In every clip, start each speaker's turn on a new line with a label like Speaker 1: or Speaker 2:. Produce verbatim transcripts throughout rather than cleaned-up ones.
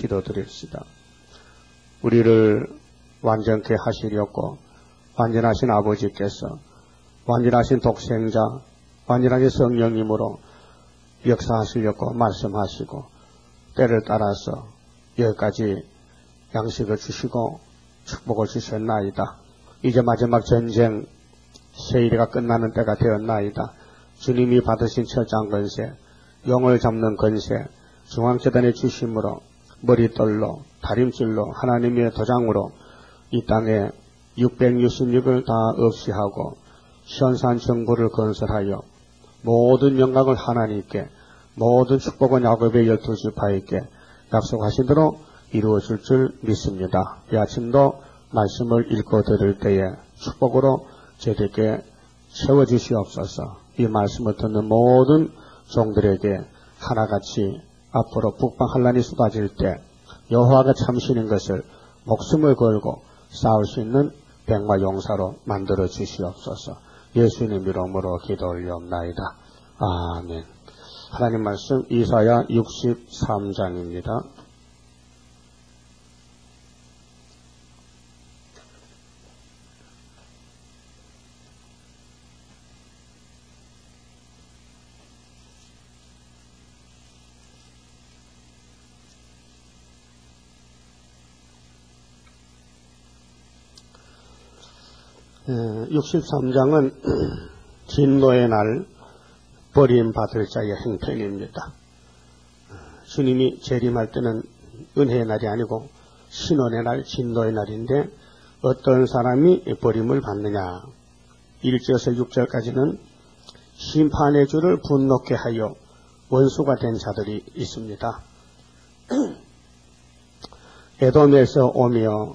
Speaker 1: 기도드립시다. 우리를 완전케 하시려고 완전하신 아버지께서 완전하신 독생자, 완전하신 성령님으로 역사하시려고 말씀하시고 때를 따라서 여기까지 양식을 주시고 축복을 주셨나이다. 이제 마지막 전쟁 세일이가 끝나는 때가 되었나이다. 주님이 받으신 처장 권세, 영을 잡는 권세, 중앙재단의 주심으로 머리떨로 다림줄로 하나님의 도장으로 이 땅에 육백육십육을 다 없이 하고 현산 정부를 건설하여 모든 영광을 하나님께, 모든 축복은 야곱의 열두 지파에게 약속하신 대로 이루어질 줄 믿습니다. 이 아침도 말씀을 읽고 들을 때에 축복으로 저에게 채워주시옵소서. 이 말씀을 듣는 모든 종들에게 하나같이 앞으로 북방 환란이 쏟아질 때 여호와가 참신인 것을 목숨을 걸고 싸울 수 있는 백마 용사로 만들어 주시옵소서. 예수님 이름으로 기도 올리옵나이다. 아멘. 하나님 말씀 이사야 육십삼 장입니다. 육십삼 장은 진노의 날 버림받을 자의 행편입니다. 주님이 재림할 때는 은혜의 날이 아니고 신원의 날, 진노의 날인데 어떤 사람이 버림을 받느냐. 일 절에서 육 절까지는 심판의 주를 분노케 하여 원수가 된 자들이 있습니다. 에돔에서 오며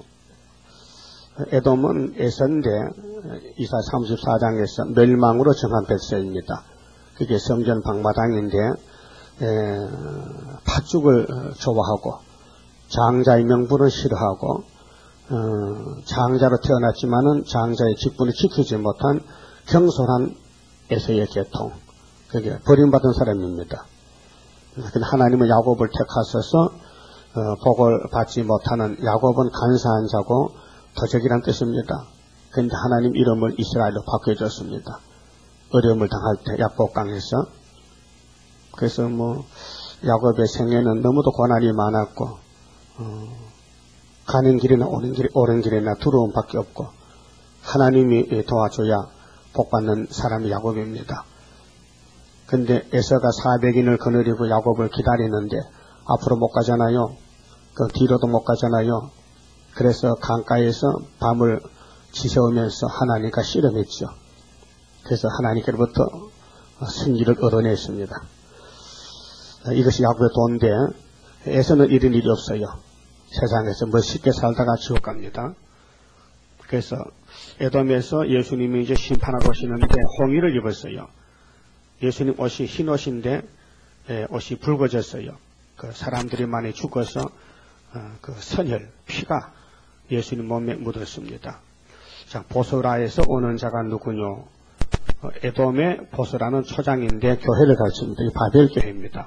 Speaker 1: 에돔은 에서인데 이사 삼십사 장에서 멸망으로 정한 백성입니다. 그게 성전 방마당인데 에, 팥죽을 좋아하고 장자의 명분을 싫어하고 어, 장자로 태어났지만은 장자의 직분을 지키지 못한 경솔한 에서의 계통, 그게 버림받은 사람입니다. 하나님은 야곱을 택하셔서 어, 복을 받지 못하는 야곱은 간사한 자고 도적이란 뜻입니다. 그런데 하나님 이름을 이스라엘로 바꿔줬습니다. 어려움을 당할 때 야복강에서. 그래서 뭐 야곱의 생애는 너무도 고난이 많았고 어, 가는 길이나 오는 길, 오는 길이나 두려움밖에 없고 하나님이 도와줘야 복받는 사람이 야곱입니다. 근데 에서가 사백 인을 거느리고 야곱을 기다리는데 앞으로 못 가잖아요. 그 뒤로도 못 가잖아요. 그래서 강가에서 밤을 지새우면서 하나님과 씨름했죠. 그래서 하나님께로부터 승리를 얻어냈습니다. 이것이 야곱의 도인데 에서는 이런 일이 없어요. 세상에서 멋있게 살다가 지옥 갑니다. 그래서 에돔에서 예수님이 이제 심판하러 오시는데 홍의를 입었어요. 예수님 옷이 흰 옷인데 옷이 붉어졌어요. 그 사람들이 많이 죽어서 그 선혈, 피가 예수님 몸에 묻었습니다. 자, 보소라에서 오는 자가 누구뇨? 에돔의 보소라는 초장인데 교회를 가르칩니다. 이 바벨교회입니다.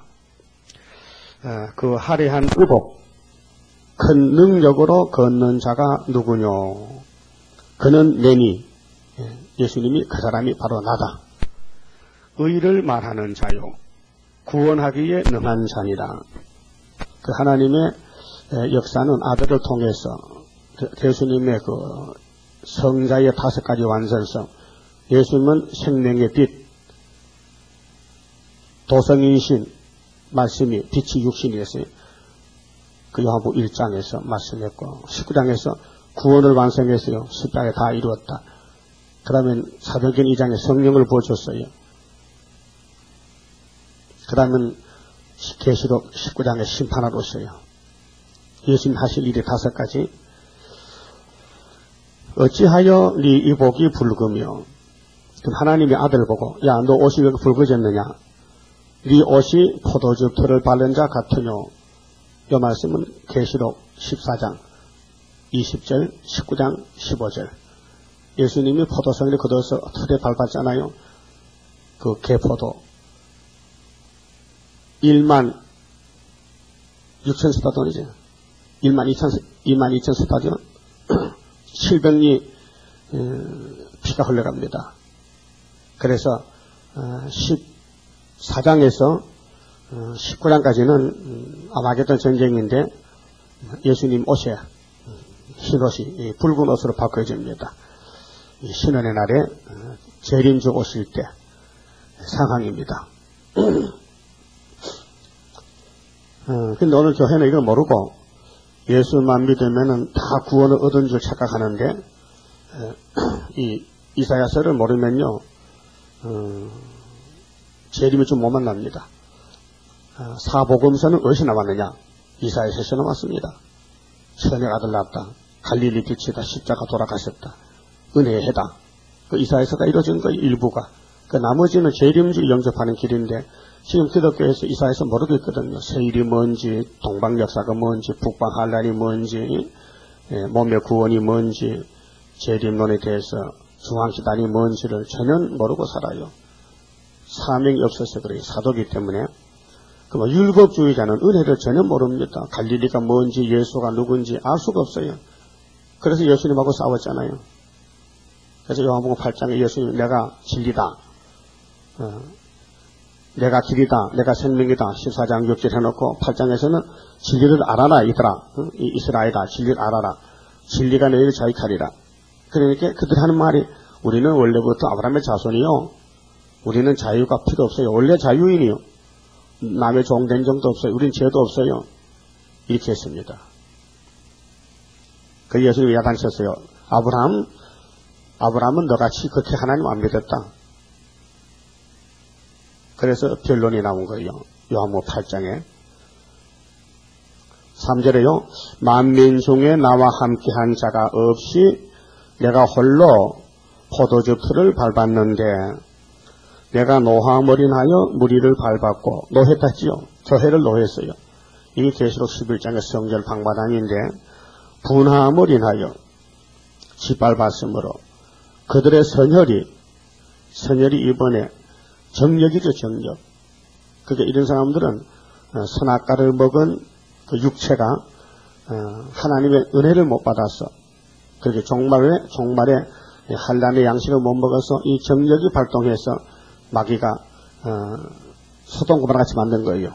Speaker 1: 그 화려한 의복, 큰 능력으로 걷는 자가 누구뇨? 그는 내니, 예수님이 그 사람이 바로 나다. 의를 말하는 자요, 구원하기에 능한 자니라. 그 하나님의 역사는 아들을 통해서 예수님의 그 성자의 다섯 가지 완전성, 예수님은 생명의 빛, 도성인신, 말씀이 빛이 육신이 됐어요. 그 요한복음 일 장에서 말씀했고 십구 장에서 구원을 완성했어요. 십 장에 다 이루었다. 그러면 사도행전 이 장에 성령을 부어줬어요. 그 다음은 계시록 십구 장에 심판하러 오셔요. 예수님 하실 일이 다섯 가지. 어찌하여 네 이복이 붉으며, 하나님의 아들을 보고 야 너 옷이 왜 붉어졌느냐, 네 옷이 포도주 털을 바른 자 같으뇨. 이 말씀은 계시록 십사 장 이십 절, 십구 장 십오 절. 예수님이 포도성을 걷어서 털에 밟았잖아요. 그 개포도 일만 육천 스타돈이죠. 일만 이천, 이만 이천 스타디온 칠백 리 피가 흘러갑니다. 그래서 십사 장에서 십구 장까지는 아마겟돈 전쟁인데 예수님 옷에 흰옷이 붉은 옷으로 바꿔집니다. 신원의 날에 재림주 오실 때 상황입니다. 어, 근데 오늘 교회는 이걸 모르고 예수만 믿으면은 다 구원을 얻은 줄 착각하는데, 어, 이 이사야서를 모르면요, 어, 재림이 좀 못 만납니다. 어, 사복음서는 어디서 나왔느냐? 이사야서에서 나왔습니다. 천의 아들 낳았다. 갈릴리 빛이다. 십자가 돌아가셨다. 은혜의 해다. 그 이사야서가 이루어진 거 일부가. 그 나머지는 재림주 영접하는 길인데, 지금 기독교에서 이사야서 모르고 있거든요. 세일이 뭔지, 동방 역사가 뭔지, 북방 한란이 뭔지, 예, 몸의 구원이 뭔지, 재림론에 대해서 중앙시단이 뭔지를 전혀 모르고 살아요. 사명이 없어서 그래요. 사도기 때문에. 그 율법주의자는 은혜를 전혀 모릅니다. 갈릴리가 뭔지, 예수가 누군지 알 수가 없어요. 그래서 예수님하고 싸웠잖아요. 그래서 요한복음 팔 장에 예수님, 내가 진리다. 어, 내가 길이다. 내가 생명이다. 십사 장 육 절 해놓고 팔 장에서는 진리를 알아라, 이들아. 어? 이 이스라엘아, 진리를 알아라. 진리가 너희를 자유하리라. 그러니까 그들이 하는 말이, 우리는 원래부터 아브라함의 자손이요. 우리는 자유가 필요 없어요. 원래 자유인이요. 남의 종된 점도 없어요. 우린 죄도 없어요. 이렇게 했습니다. 그 예수님이 야단쳤어요. 아브라함, 아브라함은 너같이 그렇게 하나님 안 믿었다. 그래서 변론이 나온 거예요. 요한복음 팔 장에. 삼 절에요. 만민 중에 나와 함께한 자가 없이 내가 홀로 포도즙 틀을 밟았는데 내가 노하머린하여 무리를 밟았고 노했다지요. 교회를 노했어요. 이게 계시록 십일 장의 성절 방바당인데 분하머린하여 짓밟았으므로 그들의 선혈이 선혈이 이번에 정력이죠. 정력. 그게 이런 사람들은 선악과를 먹은 그 육체가 하나님의 은혜를 못 받아서 그렇게 종말에 종말에 한란의 양식을 못 먹어서 이 정력이 발동해서 마귀가 어, 소돔고모라 같이 만든 거예요.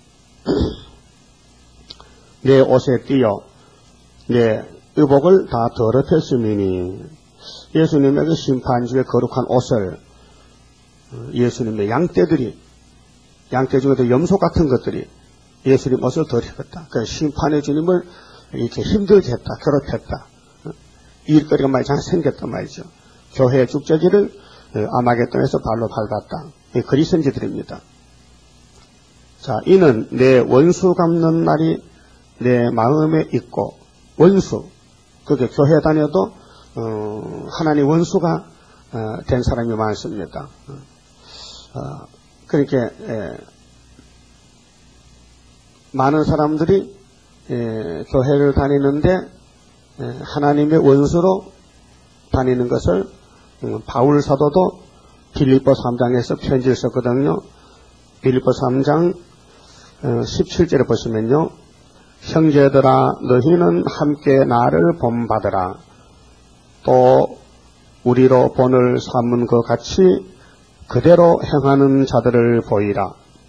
Speaker 1: 내 옷에 띄어 내 의복을 다 더럽혔으니 예수님의 그 심판주의 거룩한 옷을 예수님의 양떼들이 양떼 중에도 염소 같은 것들이 예수님 옷을 더럽혔다. 그 심판의 주님을 이렇게 힘들게 했다. 괴롭혔다. 일거리가 많이 잘 생겼단 말이죠. 교회의 축제기를 아마겟돈에서 발로 밟았다. 이 그리스인지들입니다. 자, 이는 내 원수 갚는 날이 내 마음에 있고 원수 그게 교회 다녀도 어, 하나님 원수가 어, 된 사람이 많습니다. 어, 그러니까 에, 많은 사람들이 에, 교회를 다니는데 에, 하나님의 원수로 다니는 것을 음, 바울 사도도 빌립보 삼 장에서 편지를 썼거든요. 빌립보 삼 장 어, 십칠 절에 보시면요. 형제들아 너희는 함께 나를 본받으라. 또 우리로 본을 삼은 것 같이 그대로 행하는 자들을 보이라.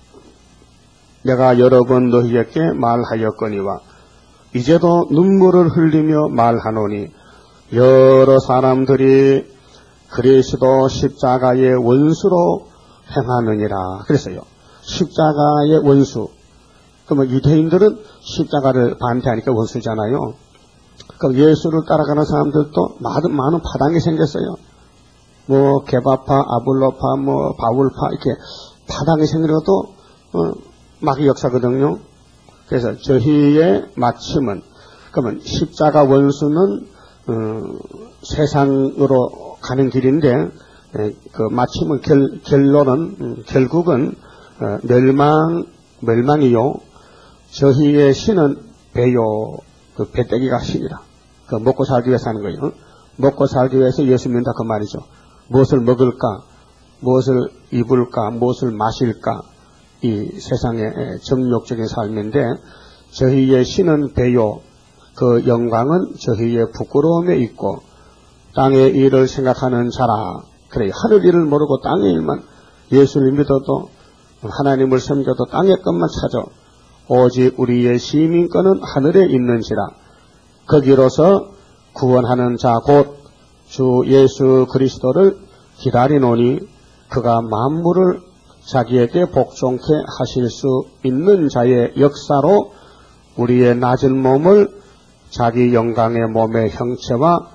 Speaker 1: 내가 여러 번 너희에게 말하였거니와 이제도 눈물을 흘리며 말하노니 여러 사람들이 그리스도 십자가의 원수로 행하느니라. 그랬어요. 십자가의 원수. 그러면 유대인들은 십자가를 반대하니까 원수잖아요. 그럼 예수를 따라가는 사람들도 많은, 많은 파당이 생겼어요. 뭐 게바파, 아블로파, 뭐 바울파 이렇게 파당이 생겨도 어, 마귀 역사거든요. 그래서 저희의 마침은 그러면 십자가 원수는 어, 세상으로 가는 길인데 에, 그 마침은 결, 결론은 음, 결국은 어, 멸망 멸망이요. 저희의 신은 배요. 그 배때기가 신이라. 그 먹고 살기 위해서 하는 거예요. 먹고 살기 위해서 예수 믿는다 그 말이죠. 무엇을 먹을까, 무엇을 입을까, 무엇을 마실까, 이 세상의 정욕적인 삶인데 저희의 신은 배요. 그 영광은 저희의 부끄러움에 있고 땅의 일을 생각하는 자라. 그래, 하늘 일을 모르고 땅의 일만, 예수를 믿어도 하나님을 섬겨도 땅의 것만 찾아 오직 우리의 시민권은 하늘에 있는지라. 거기로서 구원하는 자 곧 주 예수 그리스도를 기다리노니 그가 만물을 자기에게 복종케 하실 수 있는 자의 역사로 우리의 낮은 몸을 자기 영광의 몸의 형체와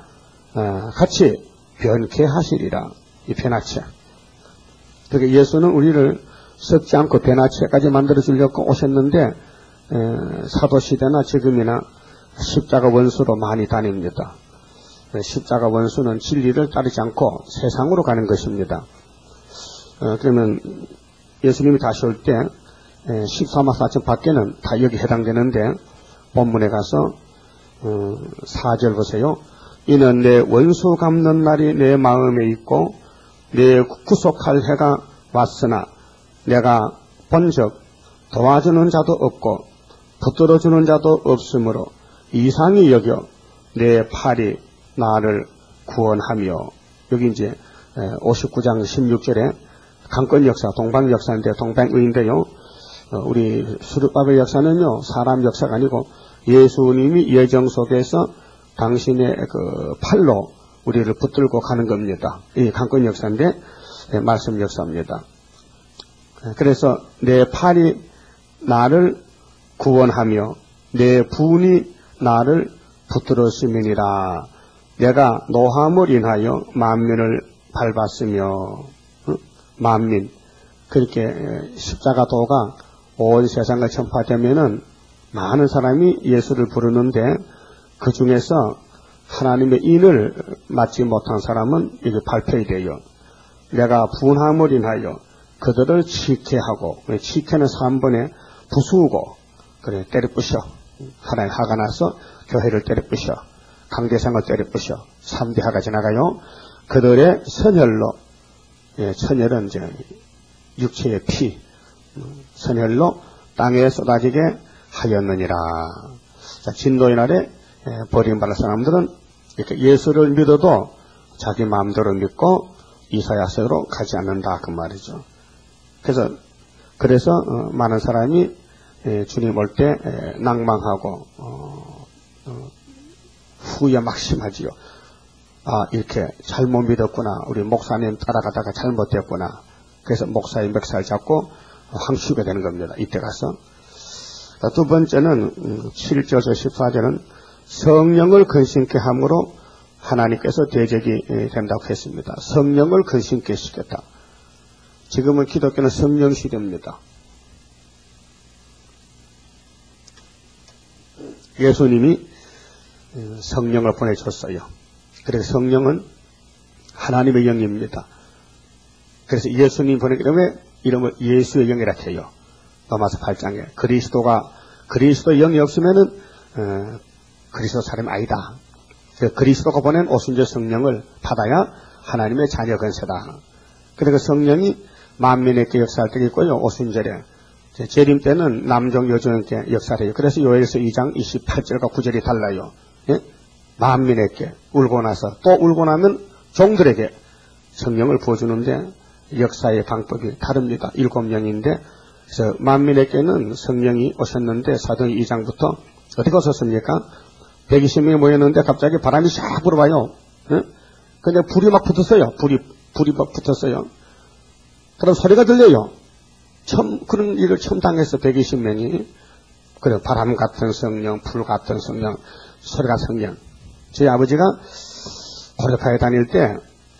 Speaker 1: 같이 변케 하시리라. 이 변화체. 그러니까 예수는 우리를 썩지 않고 변화체까지 만들어 주려고 오셨는데 사도시대나 지금이나 십자가 원수로 많이 다닙니다. 십자가 원수는 진리를 따르지 않고 세상으로 가는 것입니다. 어, 그러면 예수님이 다시 올 때 십사만 사천 밖에는 다 여기 해당되는데 본문에 가서 어, 사 절 보세요. 이는 내 원수 갚는 날이 내 마음에 있고 내 구속할 해가 왔으나 내가 본즉 도와주는 자도 없고 붙들어주는 자도 없으므로 이상히 여겨 내 팔이 나를 구원하며. 여기 이제 오십구 장 십육 절에 강권 역사, 동방 역사인데 동방의인데요. 우리 수르바벨 역사는요 사람 역사가 아니고 예수님이 예정 속에서 당신의 그 팔로 우리를 붙들고 가는 겁니다. 이 강권 역사인데 말씀 역사입니다. 그래서 내 팔이 나를 구원하며 내 분이 나를 붙들었음이니라. 내가 노함을 인하여 만민을 밟았으며. 만민. 그렇게 십자가도가 온 세상을 전파되면은 많은 사람이 예수를 부르는데 그 중에서 하나님의 인을 맡지 못한 사람은 이게 발표가 돼요. 내가 분함을 인하여 그들을 치케하고, 치케는 삼 번에 부수고, 그래, 때려 부셔. 하나님 화가 나서 교회를 때려 부셔. 강대상을 때려 부셔. 삼 대 화가 지나가요. 그들의 선혈로, 예, 선혈은 이제 육체의 피, 선혈로 땅에 쏟아지게 하였느니라. 자, 진노의 날에 버림받을 사람들은 이렇게 예수를 믿어도 자기 마음대로 믿고 이사야서로 가지 않는다 그 말이죠. 그래서 그래서 어, 많은 사람이 에, 주님 올 때 낭망하고 어, 어, 후회 막심하지요. 아, 이렇게 잘못 믿었구나. 우리 목사님 따라가다가 잘못됐구나. 그래서 목사의 멱살 잡고 황수가 되는 겁니다. 이때 가서. 두 번째는 음, 칠 절에서 십사 절은 성령을 근심케 함으로 하나님께서 대적이 된다고 했습니다. 성령을 근심케 시켰다. 지금은 기독교는 성령 시대입니다. 예수님이 성령을 보내줬어요. 그래서 성령은 하나님의 영입니다. 그래서 예수님 보내기 때문에 이름을 예수의 영이라 해요. 로마서 팔 장에 그리스도가 그리스도 영이 없으면은 어, 그리스도 사람이 아니다. 그리스도가 보낸 오순절 성령을 받아야 하나님의 자녀 건세다. 그래서 성령이 만민에게 역사할 때가 있고요. 오순절에 재림 때는 남종 여종에게 역사해요. 그래서 요엘서 이 장 이십팔 절과 구 절이 달라요. 예? 만민에게 울고 나서 또 울고 나면 종들에게 성령을 부어주는데 역사의 방법이 다릅니다. 일곱 명인데 그래서 만민에게는 성령이 오셨는데 사도행 이 장부터 어떻게 오셨습니까? 백이십 명이 모였는데 갑자기 바람이 샥 불어와요. 예? 근데 불이 막 붙었어요. 불이 불이 막 붙었어요. 그럼 소리가 들려요. 처음 그런 일을 처음 당해서 백이십 명이 그래 바람 같은 성령, 불 같은 성령, 소리가 성령. 저희 아버지가 고려파에 다닐 때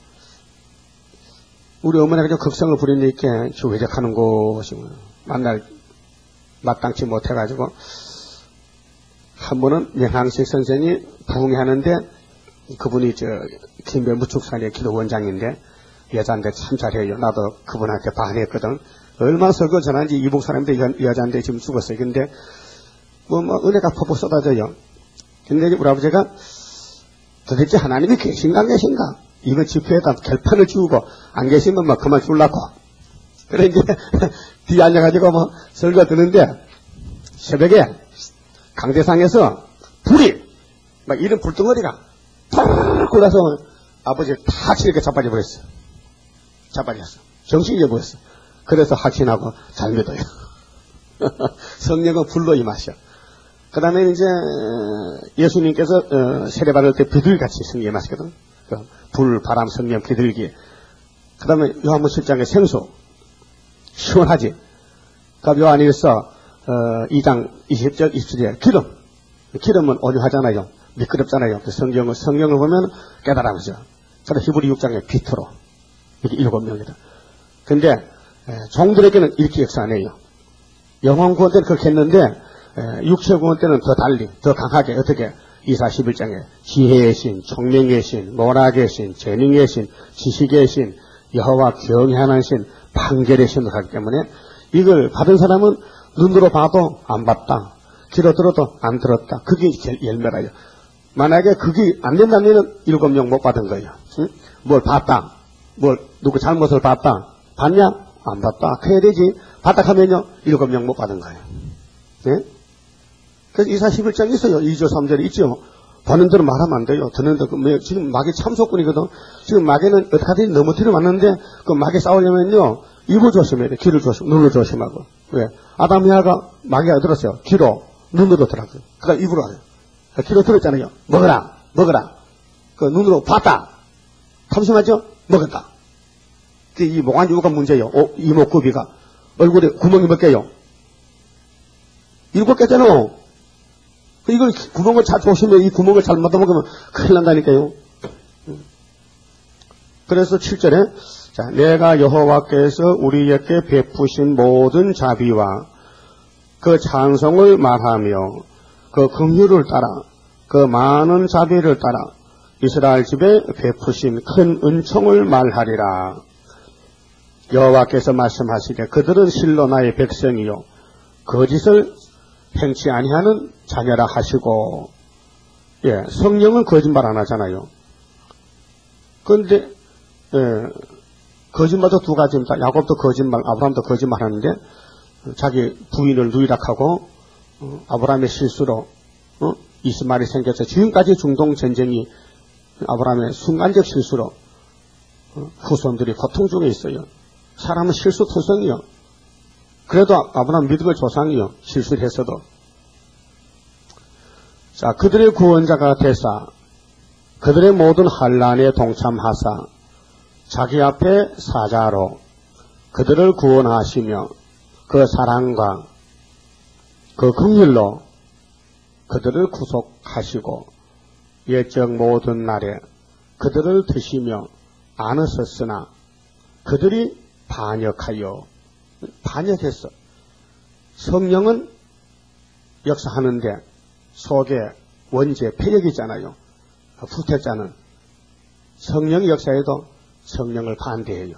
Speaker 1: 우리 어머니가 좀 극성을 부리니까 저 외적하는 곳이 만날 마땅치 못해가지고 한 번은 명항식 선생이 부흥하는데 그분이 저 김배 무축산의 기도원장인데 여자인데 참 잘해요. 나도 그분한테 반했거든. 얼마나 설교 전한지 이북 사람인데 여자인데 지금 죽었어요. 근데 뭐, 뭐 은혜가 퍽퍽 쏟아져요. 근데 우리 아버지가 도대체 하나님이 계신가 안 계신가? 이번 집회에다 결판을 지우고 안 계시면 뭐 그만 죽으려고. 그래 이제 뒤에 앉아가지고 뭐 설교 듣는데 새벽에 강대상에서 불이 막 이런 불덩어리가 팍 굴러서 아버지를 다 치게 자빠져 버렸어. 자빠졌어. 정신이 잃어버렸어. 그래서 확신하고 잘 믿어요. 성령은 불로 임하셔. 그 다음에 이제 예수님께서 어, 세례 받을 때 비둘기같이 성령 임하시거든. 그 불, 바람, 성령, 비둘기. 그 다음에 요한복음 칠 장의 생수. 시원하지. 그 요한일서 어, 이 장 이십 절 이십 절에 기름. 기름은 온유하잖아요. 미끄럽잖아요. 그 성경을, 성령을 보면 깨달아보죠. 그래서 히브리 육 장에 비토로. 이게 일곱 명이다. 근데 에, 종들에게는 이렇게 역사 안 해요. 영혼 구원 때는 그렇게 했는데 에, 육체 구원 때는 더 달리, 더 강하게 어떻게 이사 십일 장에 지혜의 신, 총명의 신, 모락의 신, 재능의 신, 지식의 신, 여호와 경외하는 신, 판결의 신을 하기 때문에 이걸 받은 사람은 눈으로 봐도 안 봤다. 귀로 들어도 안 들었다. 그게 열매라요. 만약에 그게 안 된다면 일곱 명 못 받은 거예요. 응? 뭘 봤다. 뭘 누구 잘못을 봤다. 봤냐? 안 봤다. 그래야 되지. 봤다 하면요 일곱 명 못 받은 거예요. 네? 그래서 이사 십일 장 있어요. 이 절 삼 절에 있죠. 보는 대로 말하면 안 돼요. 듣는 대로 지금 마귀 참속꾼이거든. 지금 마귀는 어떻게든 너무 뒤로 왔는데 그 마귀 싸우려면요 입을 조심해야 돼. 귀를 조심, 눈을 조심하고. 왜? 아담 이하가 마귀가 들었어요. 귀로, 눈으로 들었어요. 그러니까 입으로 하요. 귀로 들었잖아요. 먹어라, 먹어라. 그 눈으로 봤다. 탐심하죠? 먹었다. 그 이 목안주가 문제예요. 오, 이목구비가 얼굴에 구멍이 몇 개요? 일곱 개잖아. 그 이걸 구멍을 잘 조심해. 이 구멍을 잘못 먹으면 큰일 난다니까요. 그래서 칠 절에 자, 내가 여호와께서 우리에게 베푸신 모든 자비와 그 찬송을 말하며 그 긍휼을 따라 그 많은 자비를 따라 이스라엘 집에 베푸신 큰 은총을 말하리라. 여호와께서 말씀하시되 그들은 실로 나의 백성이요 거짓을 행치 아니하는 자녀라 하시고. 예, 성령은 거짓말 안 하잖아요. 그런데 예, 거짓말도 두 가지입니다. 야곱도 거짓말, 아브라함도 거짓말 하는데 자기 부인을 누이락하고 어, 아브라함의 실수로 어, 이스마엘이 생겨서 지금까지 중동 전쟁이 아브라함의 순간적 실수로 어, 후손들이 고통 중에 있어요. 사람은 실수투성이요. 그래도 아브라함 믿음의 조상이요. 실수를 했어도. 자, 그들의 구원자가 되사 그들의 모든 환난에 동참하사 자기 앞에 사자로 그들을 구원하시며 그 사랑과 그 긍휼로 그들을 구속하시고 옛적 모든 날에 그들을 드시며 안으셨으나 그들이 반역하여 반역했어. 성령은 역사하는데 속에 원죄 폐역이잖아요. 후퇴자는 성령 역사에도 성령을 반대해요.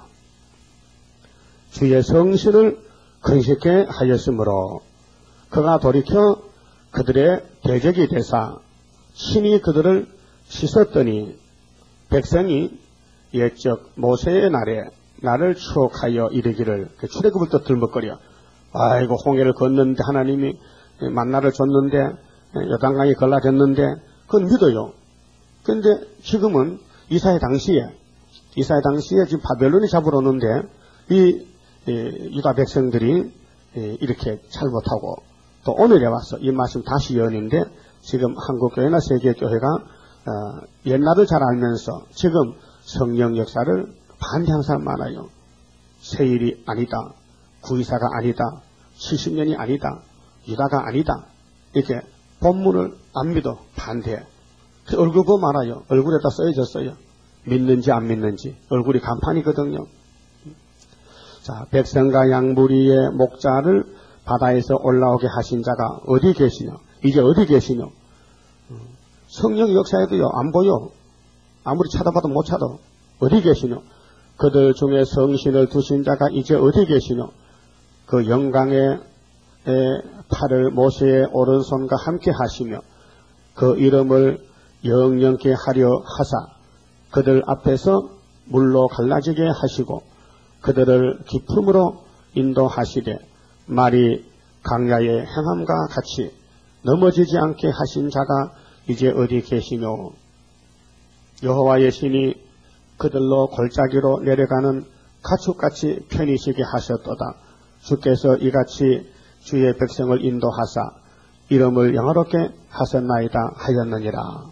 Speaker 1: 주의 성신을 근식케 하였으므로 그가 돌이켜 그들의 대적이 되사 신이 그들을 씻었더니 백성이 옛적 모세의 날에 나를 추억하여 이르기를 출애굽을 또 들먹거려. 아이고 홍해를 걷는데 하나님이 만나를 줬는데 요단강이 걸라졌는데 그건 믿어요. 그런데 지금은 이사의 당시에 이사의 당시에 지금 바벨론이 잡으러 오는데 이, 이 유다 백성들이 이렇게 잘못하고 또 오늘에 와서 이 말씀 다시 연인데 지금 한국교회나 세계교회가 어, 옛날을 잘 알면서 지금 성령 역사를 반대하는 사람 많아요. 세일이 아니다. 구이사가 아니다. 칠십 년이 아니다. 유다가 아니다. 이렇게 본문을 안 믿어. 반대해. 얼굴 보고 말아요. 얼굴에다 써져있어요. 믿는지 안 믿는지. 얼굴이 간판이거든요. 자, 백성과 양무리의 목자를 바다에서 올라오게 하신 자가 어디 계시냐? 이제 어디 계시냐? 성령 역사에도요, 안 보여. 아무리 찾아봐도 못 찾아. 어디 계시냐? 그들 중에 성신을 두신 자가 이제 어디 계시냐? 그 영광의 팔을 모세의 오른손과 함께 하시며 그 이름을 영영케 하려 하사 그들 앞에서 물로 갈라지게 하시고 그들을 기품으로 인도하시되 말이 강야의 행함과 같이 넘어지지 않게 하신 자가 이제 어디 계시며 여호와의 신이 그들로 골짜기로 내려가는 가축같이 편히 쉬게 하셨도다. 주께서 이같이 주의 백성을 인도하사 이름을 영화롭게 하셨나이다 하였느니라.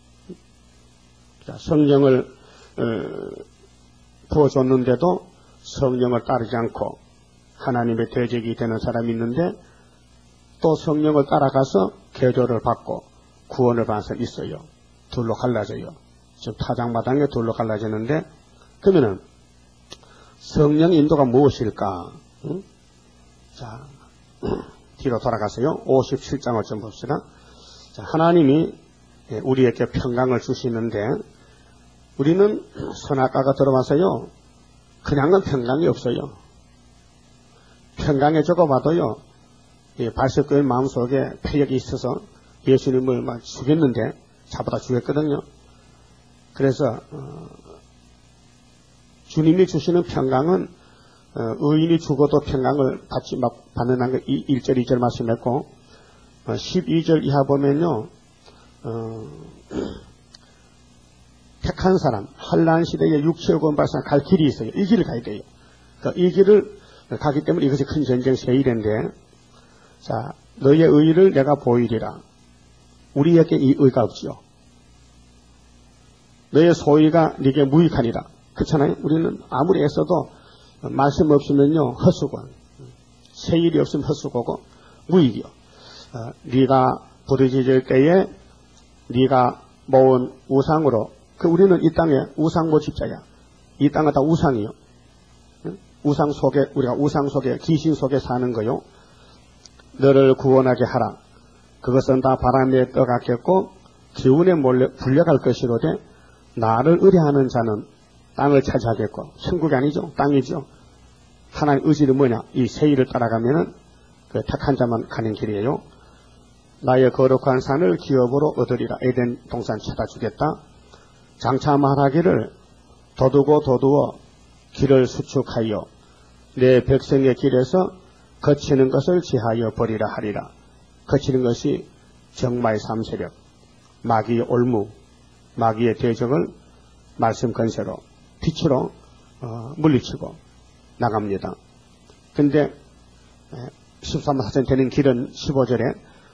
Speaker 1: 자, 성령을 어, 부어줬는데도 성령을 따르지 않고 하나님의 대적이 되는 사람이 있는데 또 성령을 따라가서 개조를 받고 구원을 받은 사람이 있어요. 둘로 갈라져요. 지금 타작마당에 둘로 갈라지는데 그러면은 성령 인도가 무엇일까? 응? 자, 뒤로 돌아가세요. 오십칠 장을 좀 봅시다. 자, 하나님이 우리에게 평강을 주시는데 우리는 선악과가 들어와서요. 그냥은 평강이 없어요. 평강에 적어봐도요. 발석교의 마음속에 폐역이 있어서 예수님을 막 죽였는데 잡아다 죽였거든요. 그래서 어, 주님이 주시는 평강은 어, 의인이 죽어도 평강을 받지 막 받는 게 일 절, 이 절 말씀했고 어, 십이 절 이하 보면요. 어, 택한 사람, 환란 시대에 육체의 권발상 갈 길이 있어요. 이 길을 가야 돼요. 그러니까 이 길을 가기 때문에 이것이 큰 전쟁 세일인데, 자, 너의 의를 내가 보이리라. 우리에게 이 의가 없지요. 너의 소위가 네게 무익하니라. 그렇잖아요. 우리는 아무리 애써도 말씀 없으면요 헛수고, 세일이 없으면 헛수고고 무익이요. 어, 네가 부르짖을 때에 네가 모은 우상으로, 그 우리는 이 땅에 우상 모집자야. 이 땅은 다 우상이요. 우상 속에, 우리가 우상 속에, 귀신 속에 사는 거요. 너를 구원하게 하라. 그것은 다 바람에 떠갔겠고 기운에 몰려 불려갈 것이로되 나를 의뢰하는 자는 땅을 차지하겠고, 천국이 아니죠. 땅이죠. 하나님 의지는 뭐냐? 이 세일을 따라가면은 그 택한 자만 가는 길이에요. 나의 거룩한 산을 기업으로 얻으리라. 에덴 동산 찾아주겠다. 장차 말하기를 도두고 도두어 길을 수축하여 내 백성의 길에서 거치는 것을 제하여 버리라 하리라. 거치는 것이 정마의 삼세력, 마귀의 올무, 마귀의 대적을 말씀 건세로 빛으로 어, 물리치고 나갑니다. 근데 십삼 사천 되는 길은 십오 절에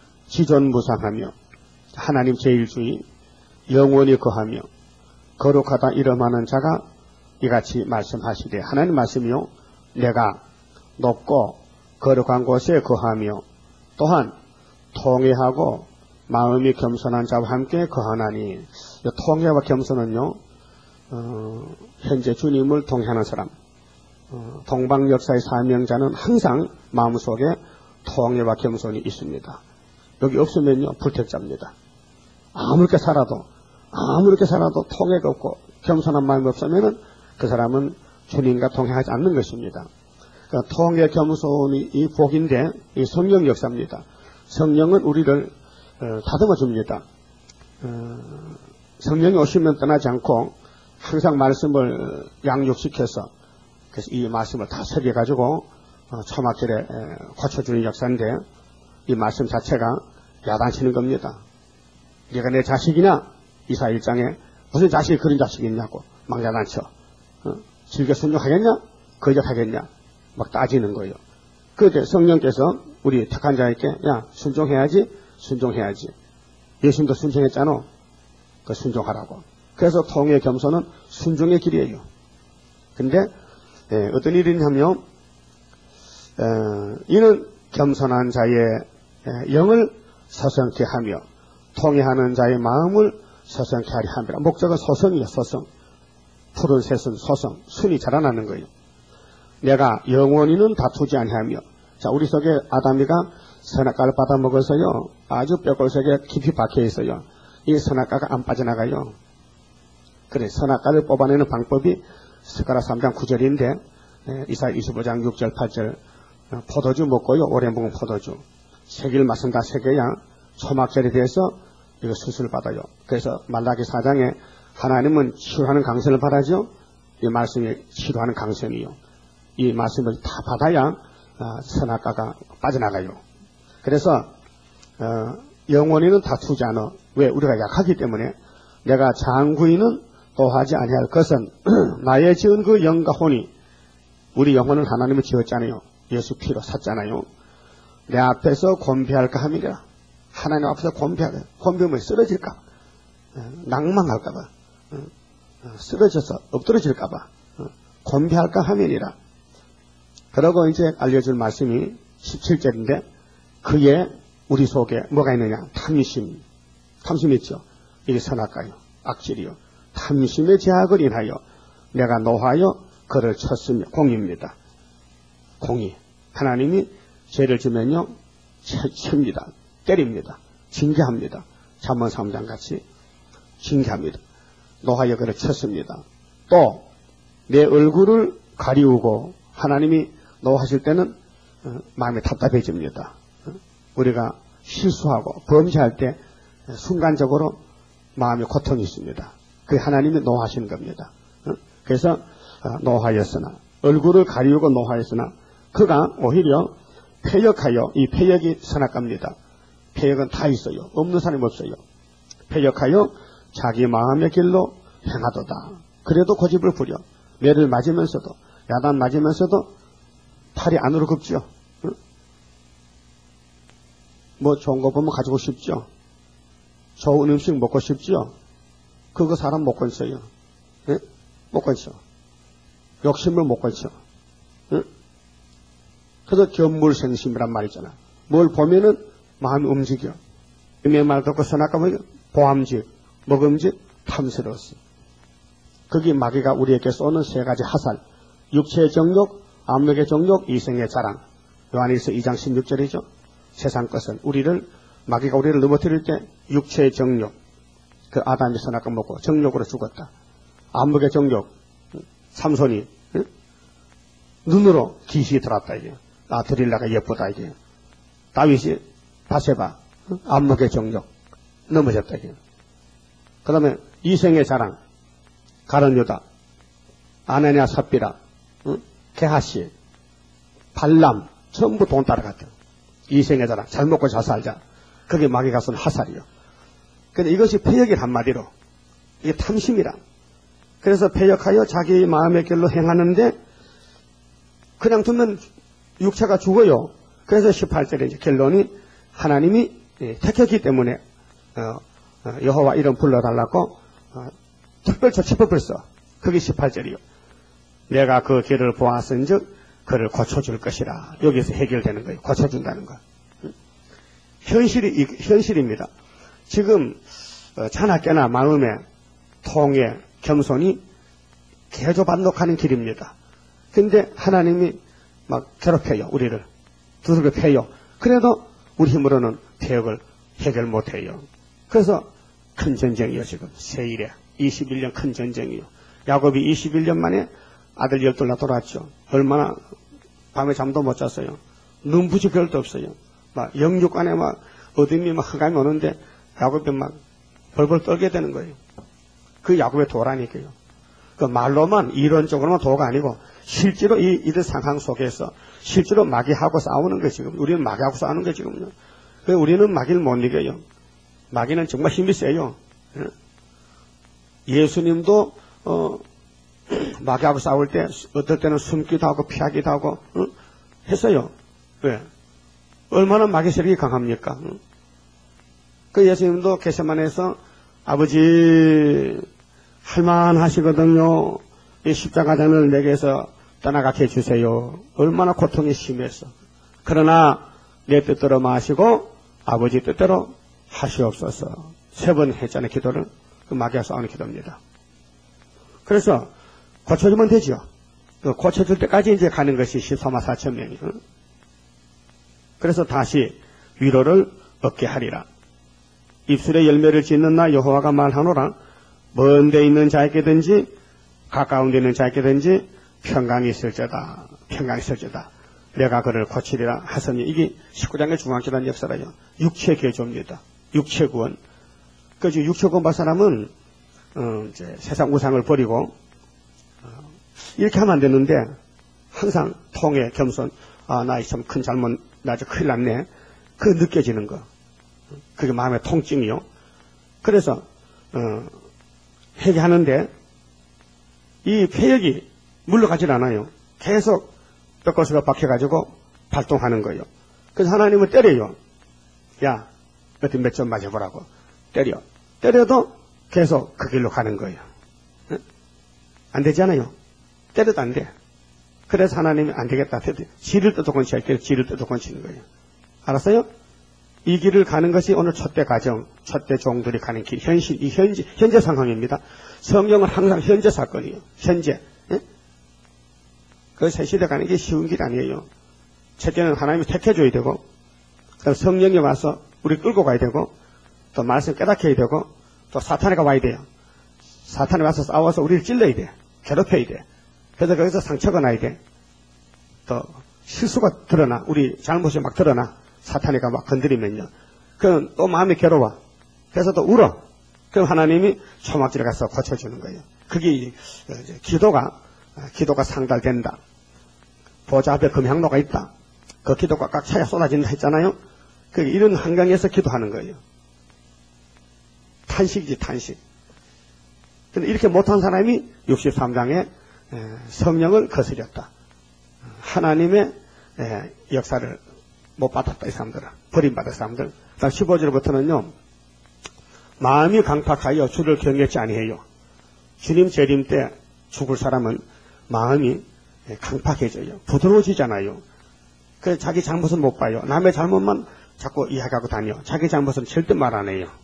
Speaker 1: 지존무상하며 하나님 제일주의 영원히 거하며 거룩하다 이름하는 자가 이같이 말씀하시되, 하나님 말씀이요, 내가 높고 거룩한 곳에 거하며 또한 통회하고 마음이 겸손한 자와 함께 거하나니. 통회와 겸손은요, 어, 현재 주님을 통회하는 사람, 어, 동방 역사의 사명자는 항상 마음속에 통회와 겸손이 있습니다. 여기 없으면요 불택자입니다. 아무렇게 살아도 아무렇게 살아도 통회가 없고 겸손한 마음이 없으면은 그 사람은 주님과 통회하지 않는 것입니다. 그러니까 통회 겸손이 이 복인데 이 성령 역사입니다. 성령은 우리를 어, 다듬어 줍니다. 어, 성령이 오시면 떠나지 않고 항상 말씀을 양육시켜서 그래서 이 말씀을 다 새겨가지고 어, 초막절에 갖춰주는 역사인데, 이 말씀 자체가 야단치는 겁니다. 네가 내 자식이냐? 이사 일 장에 무슨 자식이 그런 자식이 있냐고 막 야단쳐. 어? 즐겨 순종하겠냐? 거역하겠냐? 막 따지는 거예요. 그때 성령께서 우리 택한 자에게 야 순종해야지, 순종해야지. 예수님도 순종했잖아. 그 순종하라고. 그래서 통의 겸손은 순종의 길이에요. 근데 예, 어떤 일이 있냐면 어, 이는 겸손한 자의 예, 영을 서성케 하며 통회하는 자의 마음을 서성케 하려 함이라. 목적은 소성이에요. 소성. 푸른 새순 소성. 순이 자라나는 거예요. 내가 영원히는 다투지 아니하며. 자, 우리 속에 아담이가 선악과를 받아먹어서요 아주 뼈골 속에 깊이 박혀 있어요. 이 선악과가 안 빠져나가요. 그래, 선악과를 뽑아내는 방법이 스가랴 삼 장 구 절인데 예, 이사야 이십오 장 육 절 팔 절 포도주 먹고요, 오래 먹은 포도주 새길 맛은 다 새겨야 초막절에 대해서 이거 수술을 받아요. 그래서 말라기 사 장에 하나님은 치료하는 강선을 받아죠. 이 말씀이 치료하는 강선이요. 이 말씀을 다 받아야 어, 선악과가 빠져나가요. 그래서 어, 영원히는 다투지 않아. 왜? 우리가 약하기 때문에. 내가 장구인은 또하지 아니할 것은 나의 지은 그 영과 혼이, 우리 영혼은 하나님이 지었잖아요. 예수 피로 샀잖아요. 내 앞에서 곤비할까 함이라. 하나님 앞에서 곤비하게. 곤비하면 쓰러질까? 낭망할까봐. 쓰러져서 엎드러질까봐. 곤비할까 함이니라. 그러고 이제 알려줄 말씀이 십칠 절인데, 그의 우리 속에 뭐가 있느냐? 탐심. 탐심 있죠? 이게 선악과요. 악질이요. 탐심의 제약을 인하여 내가 노하여 그를 쳤으며, 공입니다. 공이. 하나님이 죄를 지면요, 칩니다. 때립니다. 징계합니다. 잠언 삼 장 같이 징계합니다. 노하여 그를 쳤습니다. 또 내 얼굴을 가리우고, 하나님이 노하실 때는 어, 마음이 답답해집니다. 어? 우리가 실수하고 범죄할 때 순간적으로 마음에 고통이 있습니다. 그게 하나님이 노하시는 겁니다. 어? 그래서 어, 노하였으나, 얼굴을 가리우고 노하였으나 그가 오히려 패역하여, 이 패역이 선악과입니다. 패역은 다 있어요. 없는 사람이 없어요. 패역하여 자기 마음의 길로 행하도다. 그래도 고집을 부려 매를 맞으면서도, 야단 맞으면서도 팔이 안으로 굽죠. 응? 뭐 좋은 거 보면 가지고 싶죠. 좋은 음식 먹고 싶죠. 그거 사람 못 건쳐요. 응? 못 건쳐. 욕심을 못 건쳐. 응? 그래서 견물생심이란 말 있잖아. 뭘 보면은 마음이 움직여. 내 말 듣고 선악과 뭐 보암직, 먹음직, 탐스러웠어. 거기 마귀가 우리에게 쏘는 세 가지 하살. 육체의 정욕, 안목의 정욕, 이생의 자랑. 요한일서 이 장 십육 절이죠. 세상 것은 우리를, 마귀가 우리를 넘어뜨릴 때 육체의 정욕, 그 아담이 선악과 먹고 정욕으로 죽었다. 안목의 정욕, 삼손이 응? 눈으로 기시 들었다 이게. 아, 드릴라가 예쁘다 이게. 다윗이 바세바, 응? 안목의 정욕 넘어졌다 이게. 그 다음에 이생의 자랑, 가룟 유다, 아나니아 삽비라, 응? 게하시, 발람, 전부 돈 따라갔다. 이생의 자랑, 잘 먹고 잘 살자. 그게 마귀가 쓴 하살이요. 근데 이것이 패역이 한마디로, 이게 탐심이라. 그래서 패역하여 자기 마음의 길로 행하는데, 그냥 두면 육체가 죽어요. 그래서 십팔 절에 이제 결론이, 하나님이 택했기 때문에 어, 어, 여호와 이름 불러달라고 어, 특별 조치법을 써. 그게 십팔 절이요. 내가 그 길을 보았은즉 그를 고쳐줄 것이라. 여기서 해결되는 거예요. 고쳐준다는 거. 현실이 현실입니다. 지금 어, 자나깨나 마음의 통해 겸손이 개조반독하는 길입니다. 근데 하나님이 막 괴롭혀요. 우리를 두들겨 패요. 그래도 우리 힘으로는 태역을 해결 못해요. 그래서 큰 전쟁이요. 지금 세일에 이십일 년 큰 전쟁이요. 야곱이 이십일 년 만에 아들 열둘 나 돌아왔죠. 얼마나 밤에 잠도 못 잤어요. 눈부시 별도 없어요. 막 영육간에 막 어둠이 막 흑암이 오는데 야곱이 막 벌벌 떨게 되는 거예요. 그 야곱의 도라니까요. 그 말로만 이론적으로만 도가 아니고 실제로 이 이들 상황 속에서 실제로 마귀하고 싸우는 거예요. 지금 우리는 마귀하고 싸우는 거예요. 지금요. 그 우리는 마귀를 못 이겨요. 마귀는 정말 힘이 세요. 예수님도 어, 마귀하고 싸울 때 어떨 때는 숨기도 하고 피하기도 하고 어? 했어요. 왜? 얼마나 마귀 세력이 강합니까? 어? 그 예수님도 겟세마네에서 아버지 할만하시거든요. 이 십자가장을 내게서 떠나가게 해주세요. 얼마나 고통이 심했어. 그러나 내 뜻대로 마시고 아버지 뜻대로 하시옵소서. 세 번 했잖아요. 기도를. 그 마귀와 싸우는 기도입니다. 그래서 고쳐주면 되죠. 고쳐줄 때까지 이제 가는 것이 십삼만 사천 명이. 그래서 다시 위로를 얻게 하리라. 입술에 열매를 짓는 나 여호와가 말하노라. 먼 데 있는 자에게든지 가까운 데 있는 자에게든지 평강이 있을지어다. 평강이 있을지어다. 내가 그를 고치리라 하더니 이게 십구 장의 중앙기란 역사라요. 육체 개조입니다. 육체 구원. 그 육체 구원 받은 사람은 어, 이제 세상 우상을 버리고 어, 이렇게 하면 안 되는데 항상 통해 겸손. 아, 나 참 큰 잘못, 나 저 큰일 났네. 그 느껴지는 거. 그게 마음의 통증이요. 그래서 어, 회개하는데 이 폐역이 물러가질 않아요. 계속 뼈골수가 박혀가지고 발동하는 거예요. 그래서 하나님은 때려요. 야, 어디 몇 점 맞아보라고. 때려. 때려도 계속 그 길로 가는 거예요. 응? 안 되잖아요. 때려도 안 돼. 그래서 하나님이 안 되겠다. 지를 때도 건치야. 지를 때도 건치는 거예요. 알았어요? 이 길을 가는 것이 오늘 첫대 가정, 첫대 종들이 가는 길, 현실, 이 현재, 현재 상황입니다. 성경은 항상 현재 사건이에요. 현재. 예? 그 새 시대 가는 게 쉬운 길 아니에요. 첫째는 하나님이 택해줘야 되고, 그다음 성령이 와서 우리 끌고 가야 되고, 또 말씀 깨닫게 해야 되고, 또 사탄이가 와야 돼요. 사탄이 와서 싸워서 우리를 찔러야 돼. 괴롭혀야 돼. 그래서 거기서 상처가 나야 돼. 또 실수가 드러나, 우리 잘못이 막 드러나. 사탄이가 막 건드리면요. 그럼 또 마음이 괴로워. 그래서 또 울어. 그럼 하나님이 초막질에 가서 고쳐주는 거예요. 그게 기도가, 기도가 상달된다. 보좌 앞에 금향로가 있다. 그 기도가 꽉 차야 쏟아진다 했잖아요. 그 이런 환경에서 기도하는 거예요. 탄식이지, 탄식. 근데 이렇게 못한 사람이 육십삼 장에 성령을 거스렸다. 하나님의 역사를 못 받았다, 이 사람들은. 버림받은 사람들. 다음 십오 절부터는요, 마음이 강팍하여 주를 경외치 아니해요. 주님 재림 때 죽을 사람은 마음이 강팍해져요. 부드러워지잖아요. 그래서 자기 잘못은 못 봐요. 남의 잘못만 자꾸 이야기하고 다녀. 자기 잘못은 절대 말 안 해요.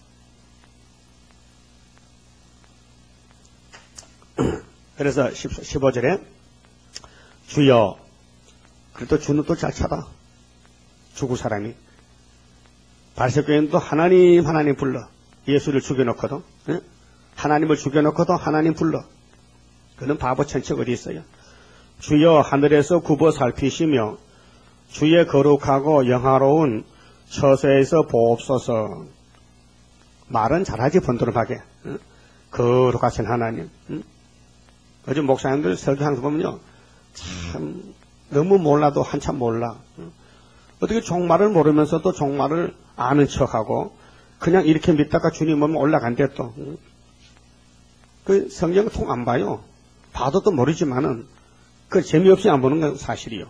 Speaker 1: 그래서 십오 절에 주여, 그래도 주는 또 잘 찾아. 죽을 사람이. 바리새교인도 하나님 하나님 불러. 예수를 죽여놓고도, 예? 하나님을 죽여놓고도 하나님 불러. 그는 바보 천척 어디 있어요. 주여 하늘에서 굽어 살피시며 주의 거룩하고 영화로운 처소에서 보옵소서. 말은 잘하지 번도름하게. 예? 거룩하신 하나님. 예? 요즘 목사님들 설교하는 거 보면요, 참 너무 몰라도 한참 몰라. 예? 어떻게 종말을 모르면서도 종말을 아는 척하고 그냥 이렇게 믿다가 주님 오면 올라간대 또. 그 성경 통 안 봐요. 봐도 또 모르지만은 그 재미없이 안 보는 건 사실이요.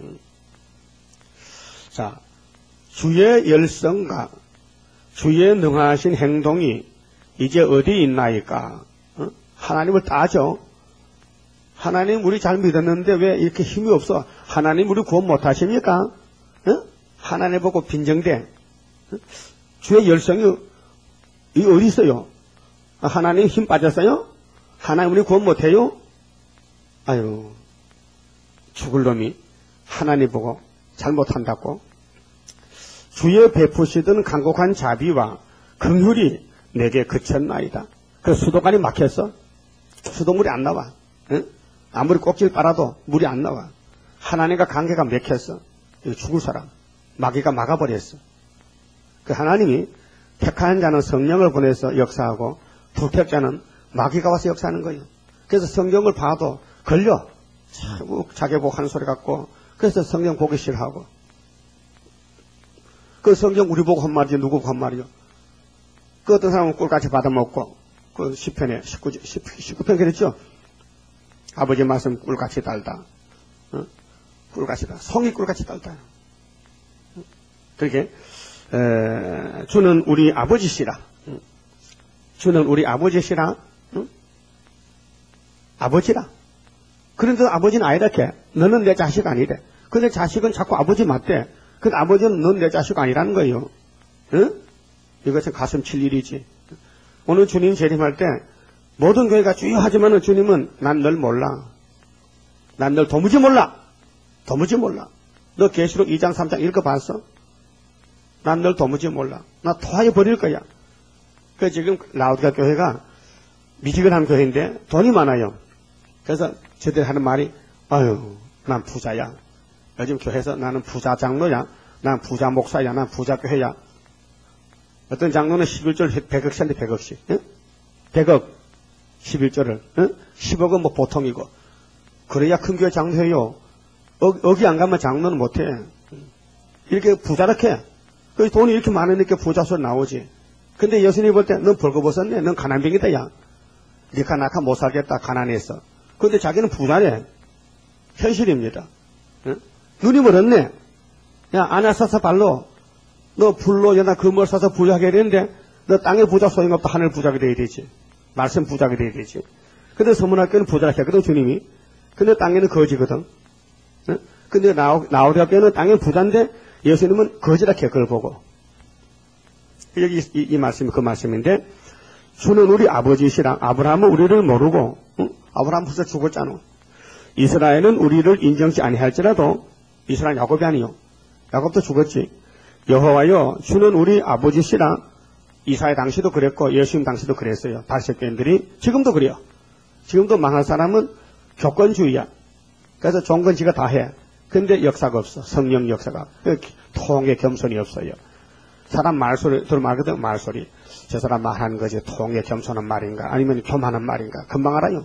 Speaker 1: 자, 주의 열성과 주의 능하신 행동이 이제 어디 있나이까? 어? 하나님을 따져. 하나님 우리 잘 믿었는데 왜 이렇게 힘이 없어? 하나님 우리 구원 못하십니까? 어? 하나님 보고 빈정대. 어? 주의 열성이 이 어디 있어요? 하나님 힘 빠졌어요? 하나님 우리 구원 못해요? 아유, 죽을 놈이 하나님 보고 잘못한다고. 주의 베푸시던 간곡한 자비와 긍휼이 내게 그쳤나이다. 그 수도관이 막혔어. 수도물이 안 나와. 응? 아무리 꼭지를 빨아도 물이 안 나와. 하나님과 관계가 막혔어. 죽을 사람. 마귀가 막아버렸어. 그 하나님이 택한 자는 성령을 보내서 역사하고 불택자는 마귀가 와서 역사하는 거예요. 그래서 성경을 봐도 걸려. 자꾸 자기 보고 하는 소리 같고, 그래서 성경 보기 싫어하고. 그 성경 우리 보고 한 말이지 누구 보고 한 말이요. 그 어떤 사람은 꿀같이 받아먹고, 그 십 편에, 십구, 십구 편 그랬죠? 아버지 말씀 꿀같이 달다. 어? 꿀같이 달다. 성이 꿀같이 달다. 그렇게, 에, 주는 우리 아버지시라. 주는 우리 아버지시라. 응? 아버지라. 그런데 아버지는 아니라게. 너는 내 자식 아니래. 근데 자식은 자꾸 아버지 맞대. 근데 아버지는 넌 내 자식 아니라는 거예요. 응? 이것은 가슴 칠 일이지. 오늘 주님 재림할 때 모든 교회가 주여 하지만은 주님은 난 널 몰라. 난 널 도무지 몰라. 도무지 몰라. 너 계시록 이 장 삼 장 읽어봤어? 난 널 도무지 몰라. 나 토하여 버릴 거야. 그 지금 라우디가 교회가 미지근한 교회인데 돈이 많아요. 그래서 저들 하는 말이, 아유, 난 부자야. 요즘 교회에서 나는 부자 장로야. 난 부자 목사야. 난 부자 교회야. 어떤 장로는 십일 절 백억씩인데 백억씩. 응? 백억 십일 절을. 응? 십억은 뭐 보통이고. 그래야 큰 교회 장로예요. 어, 어기 안 가면 장로는 못해. 이렇게 부자락해. 그 돈이 이렇게 많으니까 부자 소리 나오지. 근데 예수님이 볼 때 넌 벌거벗었네. 넌 가난뱅이다 야. 니가 나카 못 살겠다 가난해서. 근데 자기는 부자네. 현실입니다. 응? 눈이 멀었네. 야 아나사사 발로 너 불로 여나 금을 사서 부자하게 되는데 너 땅의 부자 소용없다. 하늘 부자가 돼야 되지. 말씀 부자가 돼야 되지. 근데 서문학교는 부자라 했거든 주님이. 근데 땅에는 거지거든. 응? 근데 나우리학교는 땅에 부자인데 예수님은 거지라 해 그걸 보고. 여기 이, 이 말씀이 그 말씀인데 주는 우리 아버지시라. 아브라함은 우리를 모르고 응? 아브라함 벌써 죽었잖아. 이스라엘은 우리를 인정치 아니할지라도 이스라엘 야곱이 아니요. 야곱도 죽었지. 여호와여 주는 우리 아버지시라. 이사야 당시도 그랬고 예수님 당시도 그랬어요. 바리새교인들이 지금도 그래요. 지금도 망할 사람은 교권주의야. 그래서 좋은 건 지가 다 해. 근데 역사가 없어. 성령 역사가. 통의 겸손이 없어요. 사람 말소리 들으면 말거든. 말소리. 저 사람 말하는 거지 통의 겸손한 말인가 아니면 교만한 말인가 금방 알아요.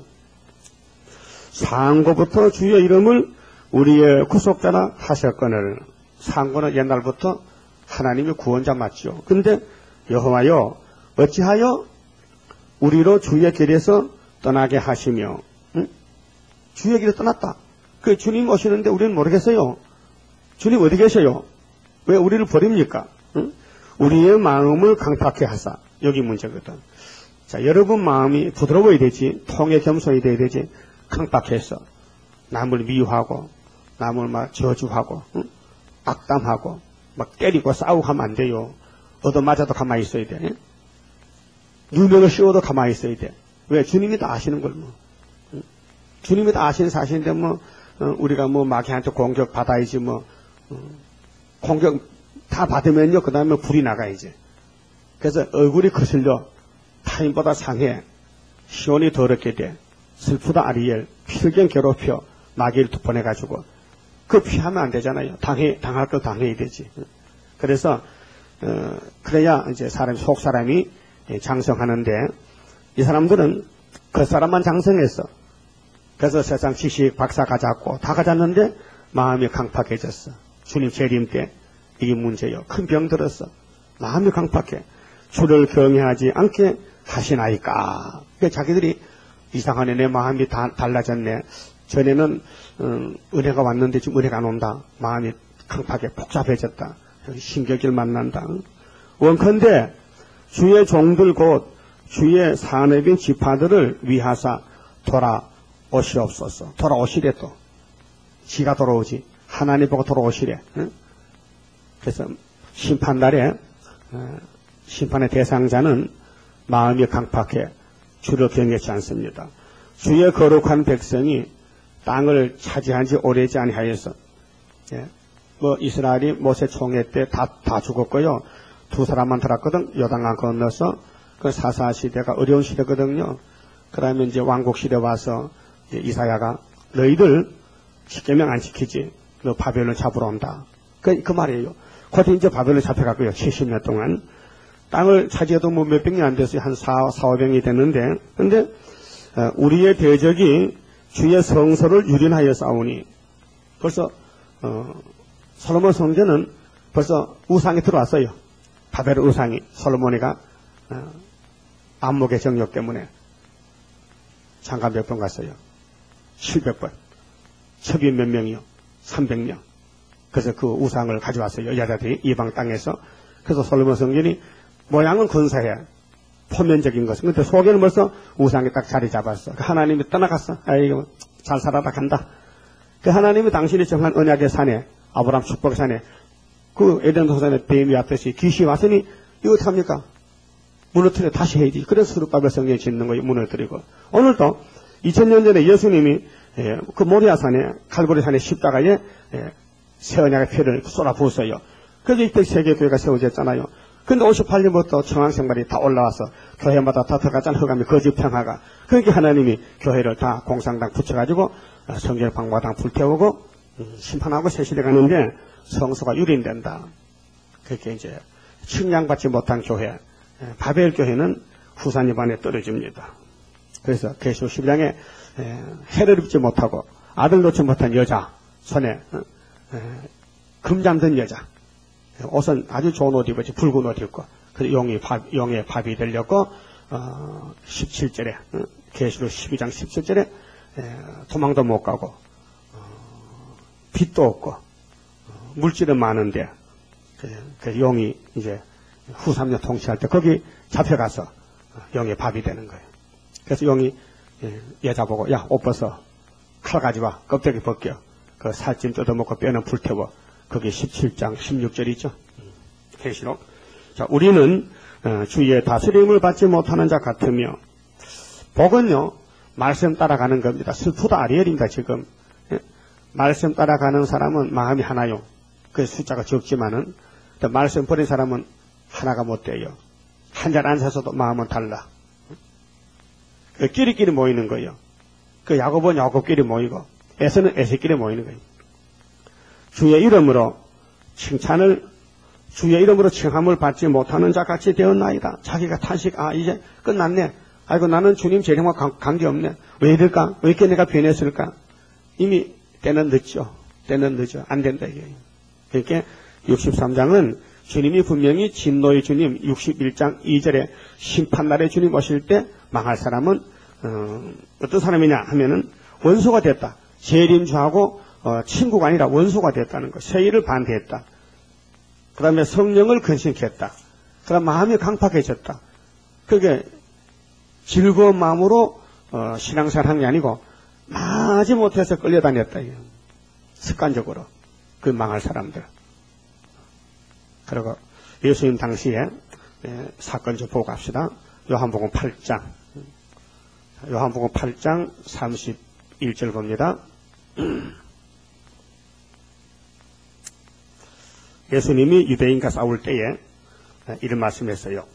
Speaker 1: 상고부터 주의 이름을 우리의 구속자라 하셨거늘. 상고는 옛날부터 하나님의 구원자 맞죠. 근데 여호와여 어찌하여 우리로 주의 길에서 떠나게 하시며 응? 주의 길에 떠났다. 그 주님 오시는데 우리는 모르겠어요. 주님 어디 계셔요? 왜 우리를 버립니까? 응? 우리의 마음을 강팍해 하사. 여기 문제거든. 자, 여러분 마음이 부드러워야 되지. 통의 겸손이 돼야 되지. 강팍해서 남을 미워하고 남을 막 저주하고 응? 악담하고 막 때리고 싸우고 하면 안 돼요. 얻어맞아도 가만히 있어야 돼. 응? 누명을 씌워도 가만히 있어야 돼. 왜? 주님이 다 아시는 걸 뭐. 응? 주님이 다 아시는 사실인데 뭐 어, 우리가 뭐 마귀한테 공격 받아야지 뭐 어, 공격 다 받으면요 그 다음에 불이 나가야지. 그래서 얼굴이 거슬려 타인보다 상해 시온이 더럽게 돼 슬프다 아리엘 필경 괴롭혀 마귀를 두 번 해가지고 그 피하면 안 되잖아요. 당해 당할 걸 당해야 되지. 그래서 어, 그래야 이제 사람 속 사람이 장성하는데 이 사람들은 그 사람만 장성했어. 그래서 세상 지식 박사 가졌고 다 가졌는데 마음이 강팍해졌어. 주님 재림 때 이게 문제요. 큰 병 들었어. 마음이 강팍해. 주를 경외하지 않게 하시나이까. 그러니까 자기들이 이상하네. 내 마음이 다 달라졌네. 전에는 음, 은혜가 왔는데 지금 은혜가 안 온다. 마음이 강팍해 복잡해졌다. 신경질 만난다. 원컨대 주의 종들 곧 주의 산업인 지파들을 위하사 돌아오시옵소서. 돌아오시래 또. 지가 돌아오지. 하나님 보고 돌아오시래. 응? 그래서 심판날에 어, 심판의 대상자는 마음이 강팍해 주를 경외치 않습니다. 주의 거룩한 백성이 땅을 차지한 지 오래지 아니하여서 예. 뭐 이스라엘이 모세 총회 때 다 다 죽었고요. 두 사람만 들었거든. 요단강 건너서 그 사사 시대가 어려운 시대거든요. 그러면 이제 왕국 시대 와서 이제 이사야가 너희들 십계명 안 지키지. 너 바벨론 잡으러 온다. 그, 그 말이에요. 그때 이제 바벨론 잡혀갔고요. 칠십 년 동안 땅을 차지해도 뭐 몇백 년 안 됐어요. 한 사오백 년이 됐는데, 근데 어, 우리의 대적이 주의 성소를 유린하여 싸우니 벌써 어, 솔로몬 성전은 벌써 우상이 들어왔어요. 바벨론 우상이 솔로몬이가 어, 안목의 정욕 때문에 장가 몇 번 갔어요. 칠백 번. 첩이 몇 명이요? 삼백 명. 그래서 그 우상을 가져왔어요. 여자들이 이방 땅에서. 그래서 솔로몬 성전이 모양은 근사해. 표면적인 것은. 근데 속에는 벌써 우상이 딱 자리 잡았어. 그 하나님이 떠나갔어. 아이고 잘 살아라 간다. 그 하나님이 당신이 정한 언약의 산에 아브라함 축복의 산에 그 에덴 동산에 뱀이 왔듯이 귀신이 왔으니 이거 어떡합니까? 무너뜨려 다시 해야지. 그래서 스룹바벨 성전을 짓는 거예요. 무너뜨리고. 오늘도 이천 년 전에 예수님이 예, 그 모리아산에 칼보리산에 십자가에 예, 새 언약의 피를 쏟아 부었어요. 그래서 이때 세계교회가 세워졌잖아요. 근데 오십팔 년부터 청왕생발이 다 올라와서 교회마다 다 들어갔잖아. 흑암이 거짓평화가. 그러니까 하나님이 교회를 다 공상당 붙여가지고 성전 방과당 불태우고 음, 심판하고 세실에 가는데 성소가 유린된다. 그렇게 이제 측량받지 못한 교회 바벨 교회는 후산 입안에 떨어집니다. 그래서 계시록 십일 장에 해를 입지 못하고 아들 놓지 못한 여자 손에 금 잠든 여자 옷은 아주 좋은 옷 입었지, 붉은 옷 입고. 그 용이 밥, 용의 밥이 되려고, 어, 십칠 절에, 어, 계시록 십이 장 십칠 절에, 에, 도망도 못 가고, 어, 빚도 없고, 어, 물질은 많은데, 그, 그 용이 이제 후삼년 통치할 때 거기 잡혀가서 용의 밥이 되는 거예요. 그래서 용이 여자 보고, 야, 옷 벗어. 칼 가져와. 껍데기 벗겨. 그 살찜 뜯어먹고 뼈는 불태워. 그게 십칠 장 십육 절이죠. 계시록. 자, 우리는 주의 다스림을 받지 못하는 자 같으며, 복은요, 말씀 따라가는 겁니다. 슬프다 아리엘입니다, 지금. 말씀 따라가는 사람은 마음이 하나요. 그 숫자가 적지만은, 말씀 버린 사람은 하나가 못 돼요. 한 자리 앉아서도 마음은 달라. 그 끼리끼리 모이는 거예요. 그 야곱은 야곱끼리 모이고, 에서는 에서끼리 모이는 거예요. 주의 이름으로 칭찬을, 주의 이름으로 칭함을 받지 못하는 자 같이 되었나이다. 자기가 탄식, 아, 이제 끝났네. 아이고, 나는 주님 재림과 관계없네. 왜 이럴까? 왜 이렇게 내가 변했을까? 이미 때는 늦죠. 때는 늦어. 안 된다, 이게. 그러니까 육십삼 장은 주님이 분명히 진노의 주님, 육십일 장 이 절에 심판날에 주님 오실 때 망할 사람은 어, 어떤 사람이냐 하면은 원수가 됐다. 재림주하고 어, 친구가 아니라 원수가 됐다는 거. 세일을 반대했다. 그 다음에 성령을 근심했다. 그 다음 마음이 강팍해졌다. 그게 즐거운 마음으로 어, 신앙생활 한 게 아니고 마지 못해서 끌려다녔다. 이게. 습관적으로. 그 망할 사람들. 그리고 예수님 당시에 예, 사건 좀 보고 갑시다. 요한복음 팔 장. 요한복음 팔 장 삼십일 절 봅니다. 예수님이 유대인과 싸울 때에 이런 말씀했어요.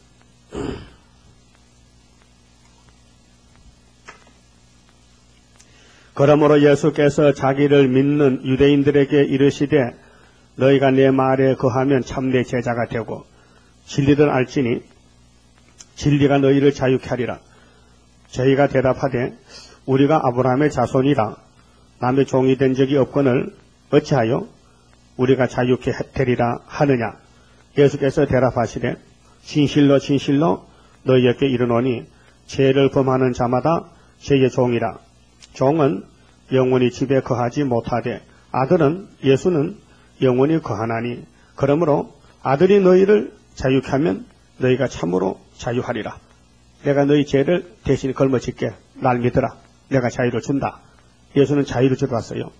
Speaker 1: 그러므로 예수께서 자기를 믿는 유대인들에게 이르시되 너희가 내 말에 거하면 참 내 제자가 되고 진리를 알지니 진리가 너희를 자유케 하리라. 저희가 대답하되 우리가 아브라함의 자손이라 남의 종이 된 적이 없거늘 어찌하여 우리가 자유케 되리라 하느냐. 예수께서 대답하시되 진실로 진실로 너희에게 이르노니 죄를 범하는 자마다 죄의 종이라. 종은 영원히 집에 거하지 못하되 아들은 예수는 영원히 거하나니 그러므로 아들이 너희를 자유케 하면 너희가 참으로 자유하리라. 내가 너희 죄를 대신 걸머질게. 날 믿으라. 내가 자유를 준다. 예수는 자유를 주러 왔어요.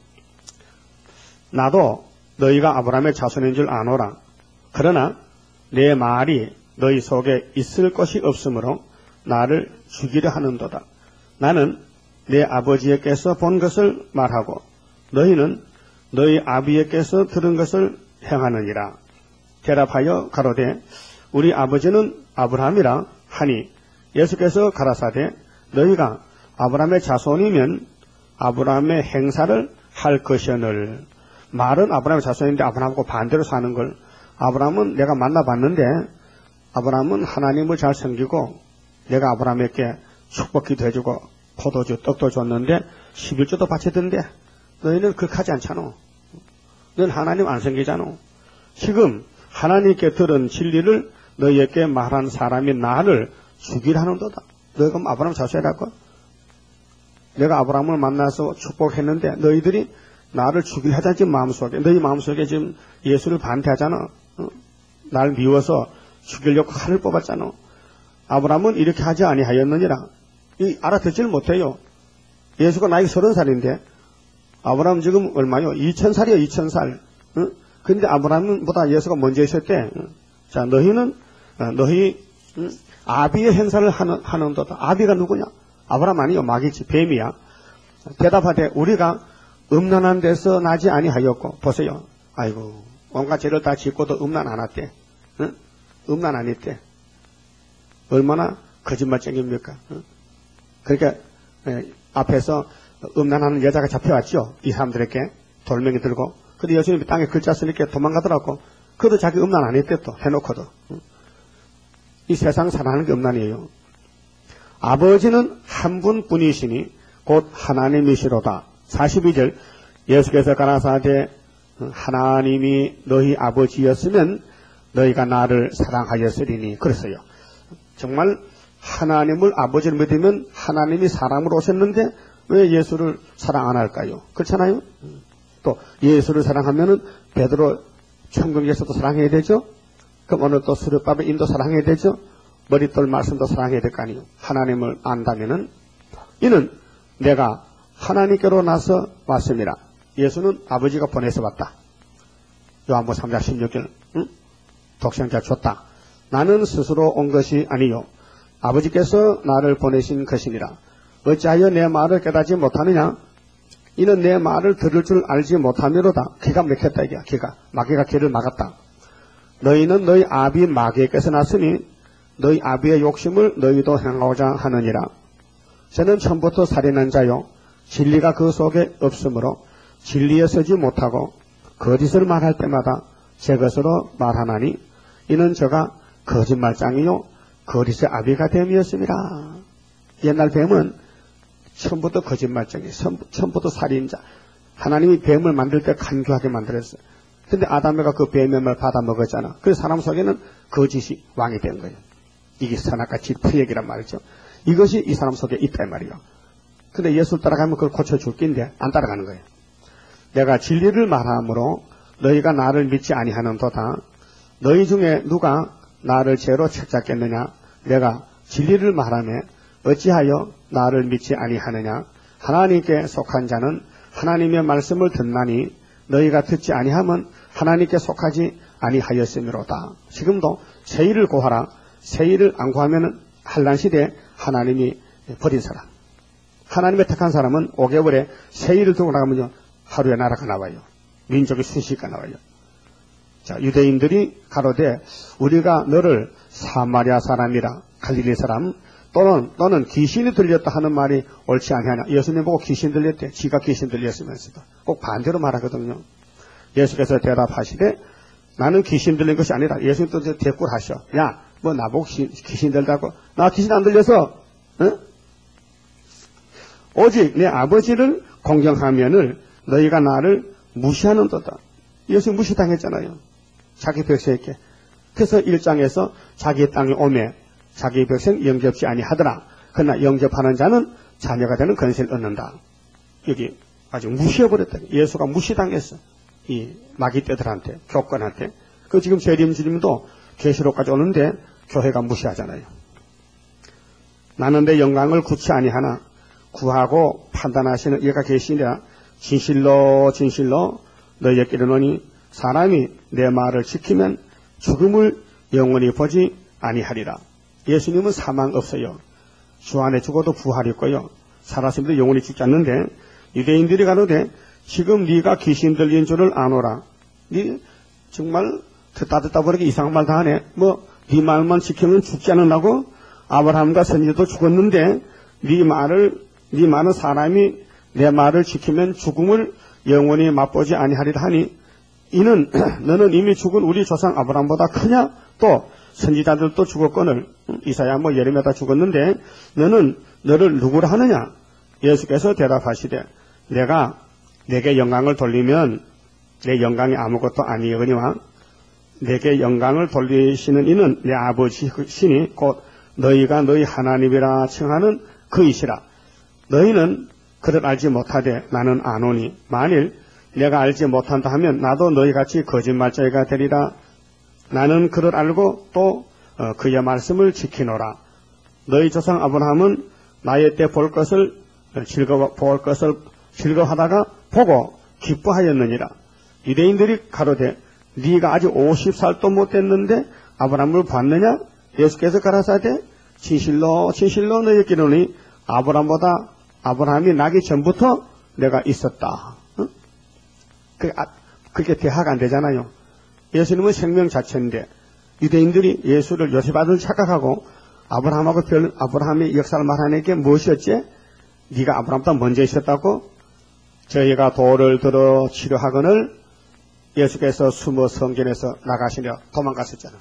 Speaker 1: 나도 너희가 아브라함의 자손인 줄 아노라. 그러나 내 말이 너희 속에 있을 것이 없으므로 나를 죽이려 하는도다. 나는 내 아버지에게서 본 것을 말하고 너희는 너희 아비에게서 들은 것을 행하느니라. 대답하여 가로되 우리 아버지는 아브라함이라 하니 예수께서 가라사대 너희가 아브라함의 자손이면 아브라함의 행사를 할 것이오늘. 말은 아브라함의 자손인데 아브라함하고 반대로 사는 걸. 아브라함은 내가 만나봤는데 아브라함은 하나님을 잘 섬기고 내가 아브라함에게 축복기도 해주고 포도주 떡도 줬는데 십일조도 바치던데 너희는 그렇게 하지 않잖아. 너는 하나님 안 섬기잖아. 지금 하나님께 들은 진리를 너희에게 말한 사람이 나를 죽이려 하는도다. 너희가 아브라함 자손이라고? 내가 아브라함을 만나서 축복했는데 너희들이 나를 죽이려 하자지 마음속에. 너희 마음속에 지금 예수를 반대하잖아. 어? 날 미워서 죽이려고 칼을 뽑았잖아. 아브라함은 이렇게 하지 아니하였느니라. 이 알아듣질 못해요. 예수가 나이가 서른 살인데 아브라함 지금 얼마요? 이천 살이요, 이천 살. 어? 근데 아브라함보다 예수가 먼저 있었대. 어? 자, 너희는 어, 너희 음, 아비의 행사를 하는, 하는도다. 아비가 누구냐? 아브라함 아니요, 마귀지, 뱀이야. 대답하되 우리가 음란한 데서 나지 아니하였고. 보세요. 아이고, 온갖 죄를 다 짓고도 음란 안 했대. 어? 음란 안 했대. 얼마나 거짓말쟁입니까? 어? 그러니까 에, 앞에서 음란하는 여자가 잡혀왔죠. 이 사람들에게 돌멩이 들고. 근데 예수님이 땅에 글자 쓰니까 도망가더라고. 그래도 자기 음란 안 했대 또 해놓고도. 이 세상 살아가는 게 음란이에요. 아버지는 한 분뿐이시니 곧 하나님이시로다. 사십이 절 예수께서 가라사대 하나님이 너희 아버지였으면 너희가 나를 사랑하였으리니. 그랬어요. 정말 하나님을 아버지를 믿으면 하나님이 사람으로 오셨는데 왜 예수를 사랑 안 할까요? 그렇잖아요. 또 예수를 사랑하면은 베드로 천국에서도 사랑해야 되죠. 그럼 오늘 또 수렵밥에 인도 사랑해야 되죠. 머릿돌 말씀도 사랑해야 될 거 아니에요. 하나님을 안다면은 이는 내가 하나님께로 나서 왔습니다. 예수는 아버지가 보내서 왔다. 요한복음 삼 장 십육 절 응? 독생자 줬다. 나는 스스로 온 것이 아니요 아버지께서 나를 보내신 것이니라. 어찌하여 내 말을 깨닫지 못하느냐? 이는 내 말을 들을 줄 알지 못하므로다. 기가 막혔다 이게. 기가 마귀가 길을 막았다. 너희는 너희 아비 마귀에게서 났으니 너희 아비의 욕심을 너희도 행하고자 하느니라. 저는 처음부터 살인한 자요 진리가 그 속에 없으므로 진리에 서지 못하고 거짓을 말할 때마다 제 것으로 말하나니 이는 저가 거짓말장이요 거짓의 아비가 됨이었습니다. 옛날 뱀은 처음부터 거짓말장이, 처음부터 살인자. 하나님이 뱀을 만들 때 간교하게 만들었어요. 근데 아담에가 그 뱀의 말 받아 먹었잖아. 그래서 사람 속에는 거짓이 왕이 된 거예요. 이게 선악과 질투얘기란 말이죠. 이것이 이 사람 속에 있다 이 말이에요. 근데 예수를 따라가면 그걸 고쳐줄 낀데 안 따라가는 거예요. 내가 진리를 말함으로 너희가 나를 믿지 아니하는도다. 너희 중에 누가 나를 죄로 책잡겠느냐? 내가 진리를 말하며 어찌하여 나를 믿지 아니하느냐? 하나님께 속한 자는 하나님의 말씀을 듣나니 너희가 듣지 아니하면 하나님께 속하지 아니하였으므로다. 지금도 세일을 구하라. 세일을 안 구하면 한란 시대에 하나님이 버린 사람. 하나님의 택한 사람은 오 개월에 세일을 두고 나가면요 하루에 나라가 나와요. 민족의 수시가 나와요. 자, 유대인들이 가로되 우리가 너를 사마리아 사람이라 갈릴리 사람 또는 너는 귀신이 들렸다 하는 말이 옳지 아니하냐. 예수님 보고 귀신 들렸대. 지가 귀신 들렸으면서도 꼭 반대로 말하거든요. 예수께서 대답하시되 나는 귀신 들린 것이 아니라 예수님 또 대꾸하셔. 야, 뭐 나보고 귀신, 귀신 들다고? 나 귀신 안 들려서 어? 오직 내 아버지를 공경하면을 너희가 나를 무시하는도다. 예수 무시당했잖아요. 자기 백성에게. 그래서 일 장에서 자기 땅에 오매 자기 백성 영접지 아니하더라. 그러나 영접하는 자는 자녀가 되는 권세를 얻는다. 여기 아주 무시해버렸다. 예수가 무시당했어. 이 마귀떼들한테, 교권한테. 그 지금 재림 주님도 계시록까지 오는데 교회가 무시하잖아요. 나는 내 영광을 구치 아니하나 구하고 판단하시는 이가 계시니라. 진실로 진실로 너희에게 이르노니 사람이 내 말을 지키면 죽음을 영원히 보지 아니하리라. 예수님은 사망 없어요. 주 안에 죽어도 부활이 있고요. 살았으면 영원히 죽지 않는데 유대인들이 가로되 지금 네가 귀신 들린 줄을 아노라. 네 정말 듣다 듣다 보니까 이상한 말 다 하네. 뭐 네 말만 지키면 죽지 않으려고? 아브라함과 선지자도 죽었는데 네 말을 네 말은 사람이 내 말을 지키면 죽음을 영원히 맛보지 아니하리라 하니 이는 너는 이미 죽은 우리 조상 아브라함보다 크냐? 또 선지자들도 죽었거늘 이사야 뭐 예레미야 다 죽었는데 너는 너를 누구라 하느냐? 예수께서 대답하시되 내가 내게 영광을 돌리면 내 영광이 아무것도 아니거니와 내게 영광을 돌리시는 이는 내 아버지시니 곧 너희가 너희 하나님이라 칭하는 그이시라. 너희는 그를 알지 못하되 나는 아노니 만일 내가 알지 못한다 하면 나도 너희같이 거짓말자가 되리라. 나는 그를 알고 또 어, 그의 말씀을 지키노라. 너희 조상 아브라함은 나의 때 볼 것을 즐거워 볼 것을 즐거워하다가 보고 기뻐하였느니라. 유대인들이 가로되 네가 아직 오십 살도 못 됐는데 아브라함을 봤느냐? 예수께서 가라사대 진실로 진실로 너희에게 이르노니 아브라함보다 아브라함이 나기 전부터 내가 있었다. 어? 그게, 아, 그게 대화가 안 되잖아요. 예수님은 생명 자체인데 유대인들이 예수를 요셉 아들 착각하고 아브라함하고 별 아브라함의 역사를 말하는 게 무엇이었지? 네가 아브라함보다 먼저 있었다고? 저희가 돌을 들어 치료하거늘 예수께서 숨어 성전에서 나가시려 도망갔었잖아.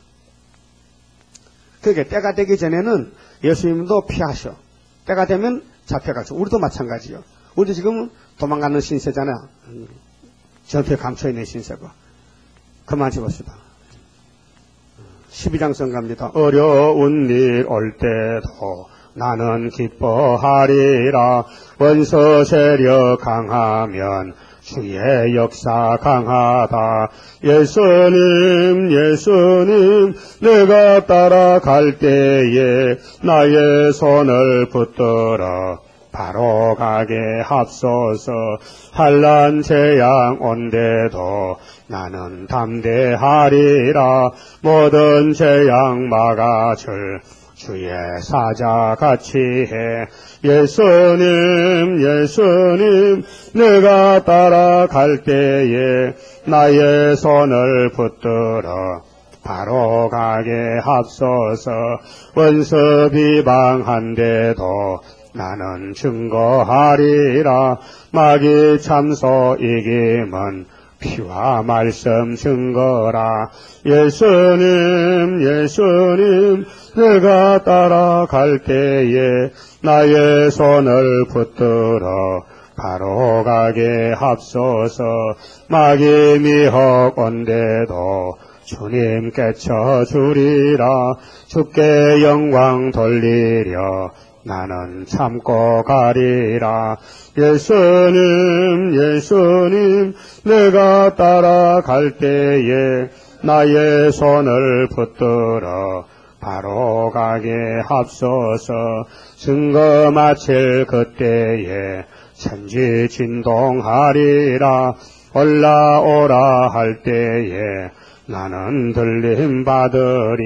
Speaker 1: 그게 때가 되기 전에는 예수님도 피하셔. 때가 되면 잡혀가죠. 우리도 마찬가지요. 우리도 지금 도망가는 신세잖아. 음, 전투에 감춰있는 신세고. 그만 집었습니다. 십이 장 성가입니다. 어려운 일 올 때도 나는 기뻐하리라. 원수 세력 강하면 주의 역사 강하다. 예수님 예수님 내가 따라갈 때에 나의 손을 붙들어 바로 가게 합소서. 환난 재앙 온데도 나는 담대하리라. 모든 재앙 막아줄 주의 사자같이 해. 예수님 예수님 내가 따라갈 때에 나의 손을 붙들어 바로 가게 합소서. 원수 비방한데도 나는 증거하리라. 마귀 참소 이김은 피와 말씀 증거라. 예수님 예수님 내가 따라갈 때에 나의 손을 붙들어 바로 가게 합소서. 마귀 미혹 온데도 주님 깨쳐주리라. 주께 영광 돌리려 나는 참고 가리라. 예수님 예수님 내가 따라갈 때에 나의 손을 붙들어 바로 가게 합소서. 증거 마칠 그때에 천지 진동하리라. 올라오라 할 때에 나는 들림 받으리.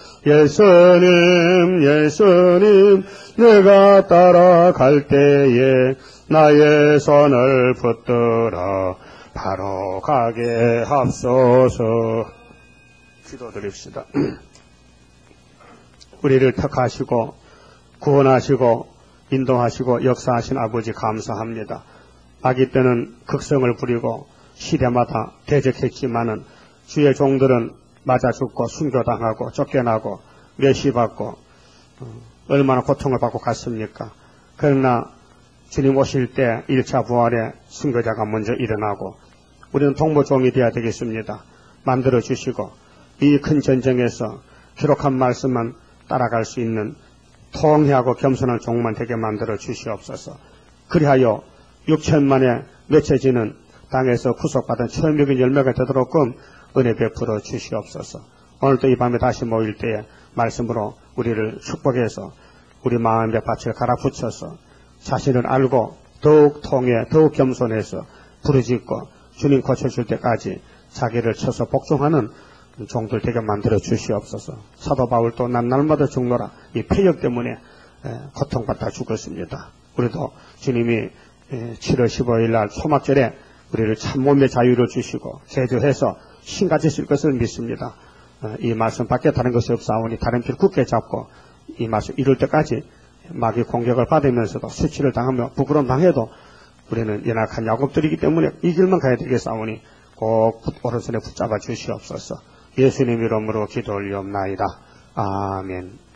Speaker 1: 예수님 예수님 내가 따라갈 때에 나의 손을 붙들어 바로 가게 합소서. 기도드립시다. 우리를 택하시고 구원하시고 인도하시고 역사하신 아버지 감사합니다. 아기 때는 극성을 부리고 시대마다 대적했지만은 주의 종들은 맞아 죽고 순교당하고 쫓겨나고 멸시받고 얼마나 고통을 받고 갔습니까? 그러나 주님 오실 때 일 차 부활에 순교자가 먼저 일어나고 우리는 동무종이 되어야 되겠습니다. 만들어 주시고 이 큰 전쟁에서 기록한 말씀만 따라갈 수 있는 통회하고 겸손한 종만 되게 만들어 주시옵소서. 그리하여 육천만에 맺혀지는 땅에서 구속받은 천명의 열매가 되도록끔 은혜 베풀어 주시옵소서. 오늘도 이 밤에 다시 모일 때에 말씀으로 우리를 축복해서 우리 마음의 밭을 갈아붙여서 자신을 알고 더욱 통해 더욱 겸손해서 부르짖고 주님 고쳐줄 때까지 자기를 쳐서 복종하는 종들 되게 만들어 주시옵소서. 사도 바울도 난 날마다 죽노라. 이 폐역 때문에 고통받다 죽었습니다. 우리도 주님이 칠월 십오일 날 초막절에 우리를 참몸의 자유를 주시고 제조해서 신가지실 것을 믿습니다. 이 말씀 밖에 다른 것이 없사오니 다른 길 굳게 잡고 이 말씀 이룰 때까지 마귀 공격을 받으면서도 수치를 당하며 부끄러움 당해도 우리는 연약한 야곱들이기 때문에 이 길만 가야 되겠사오니 꼭 오른손에 붙잡아 주시옵소서. 예수님 이름으로 기도 올리옵나이다. 아멘.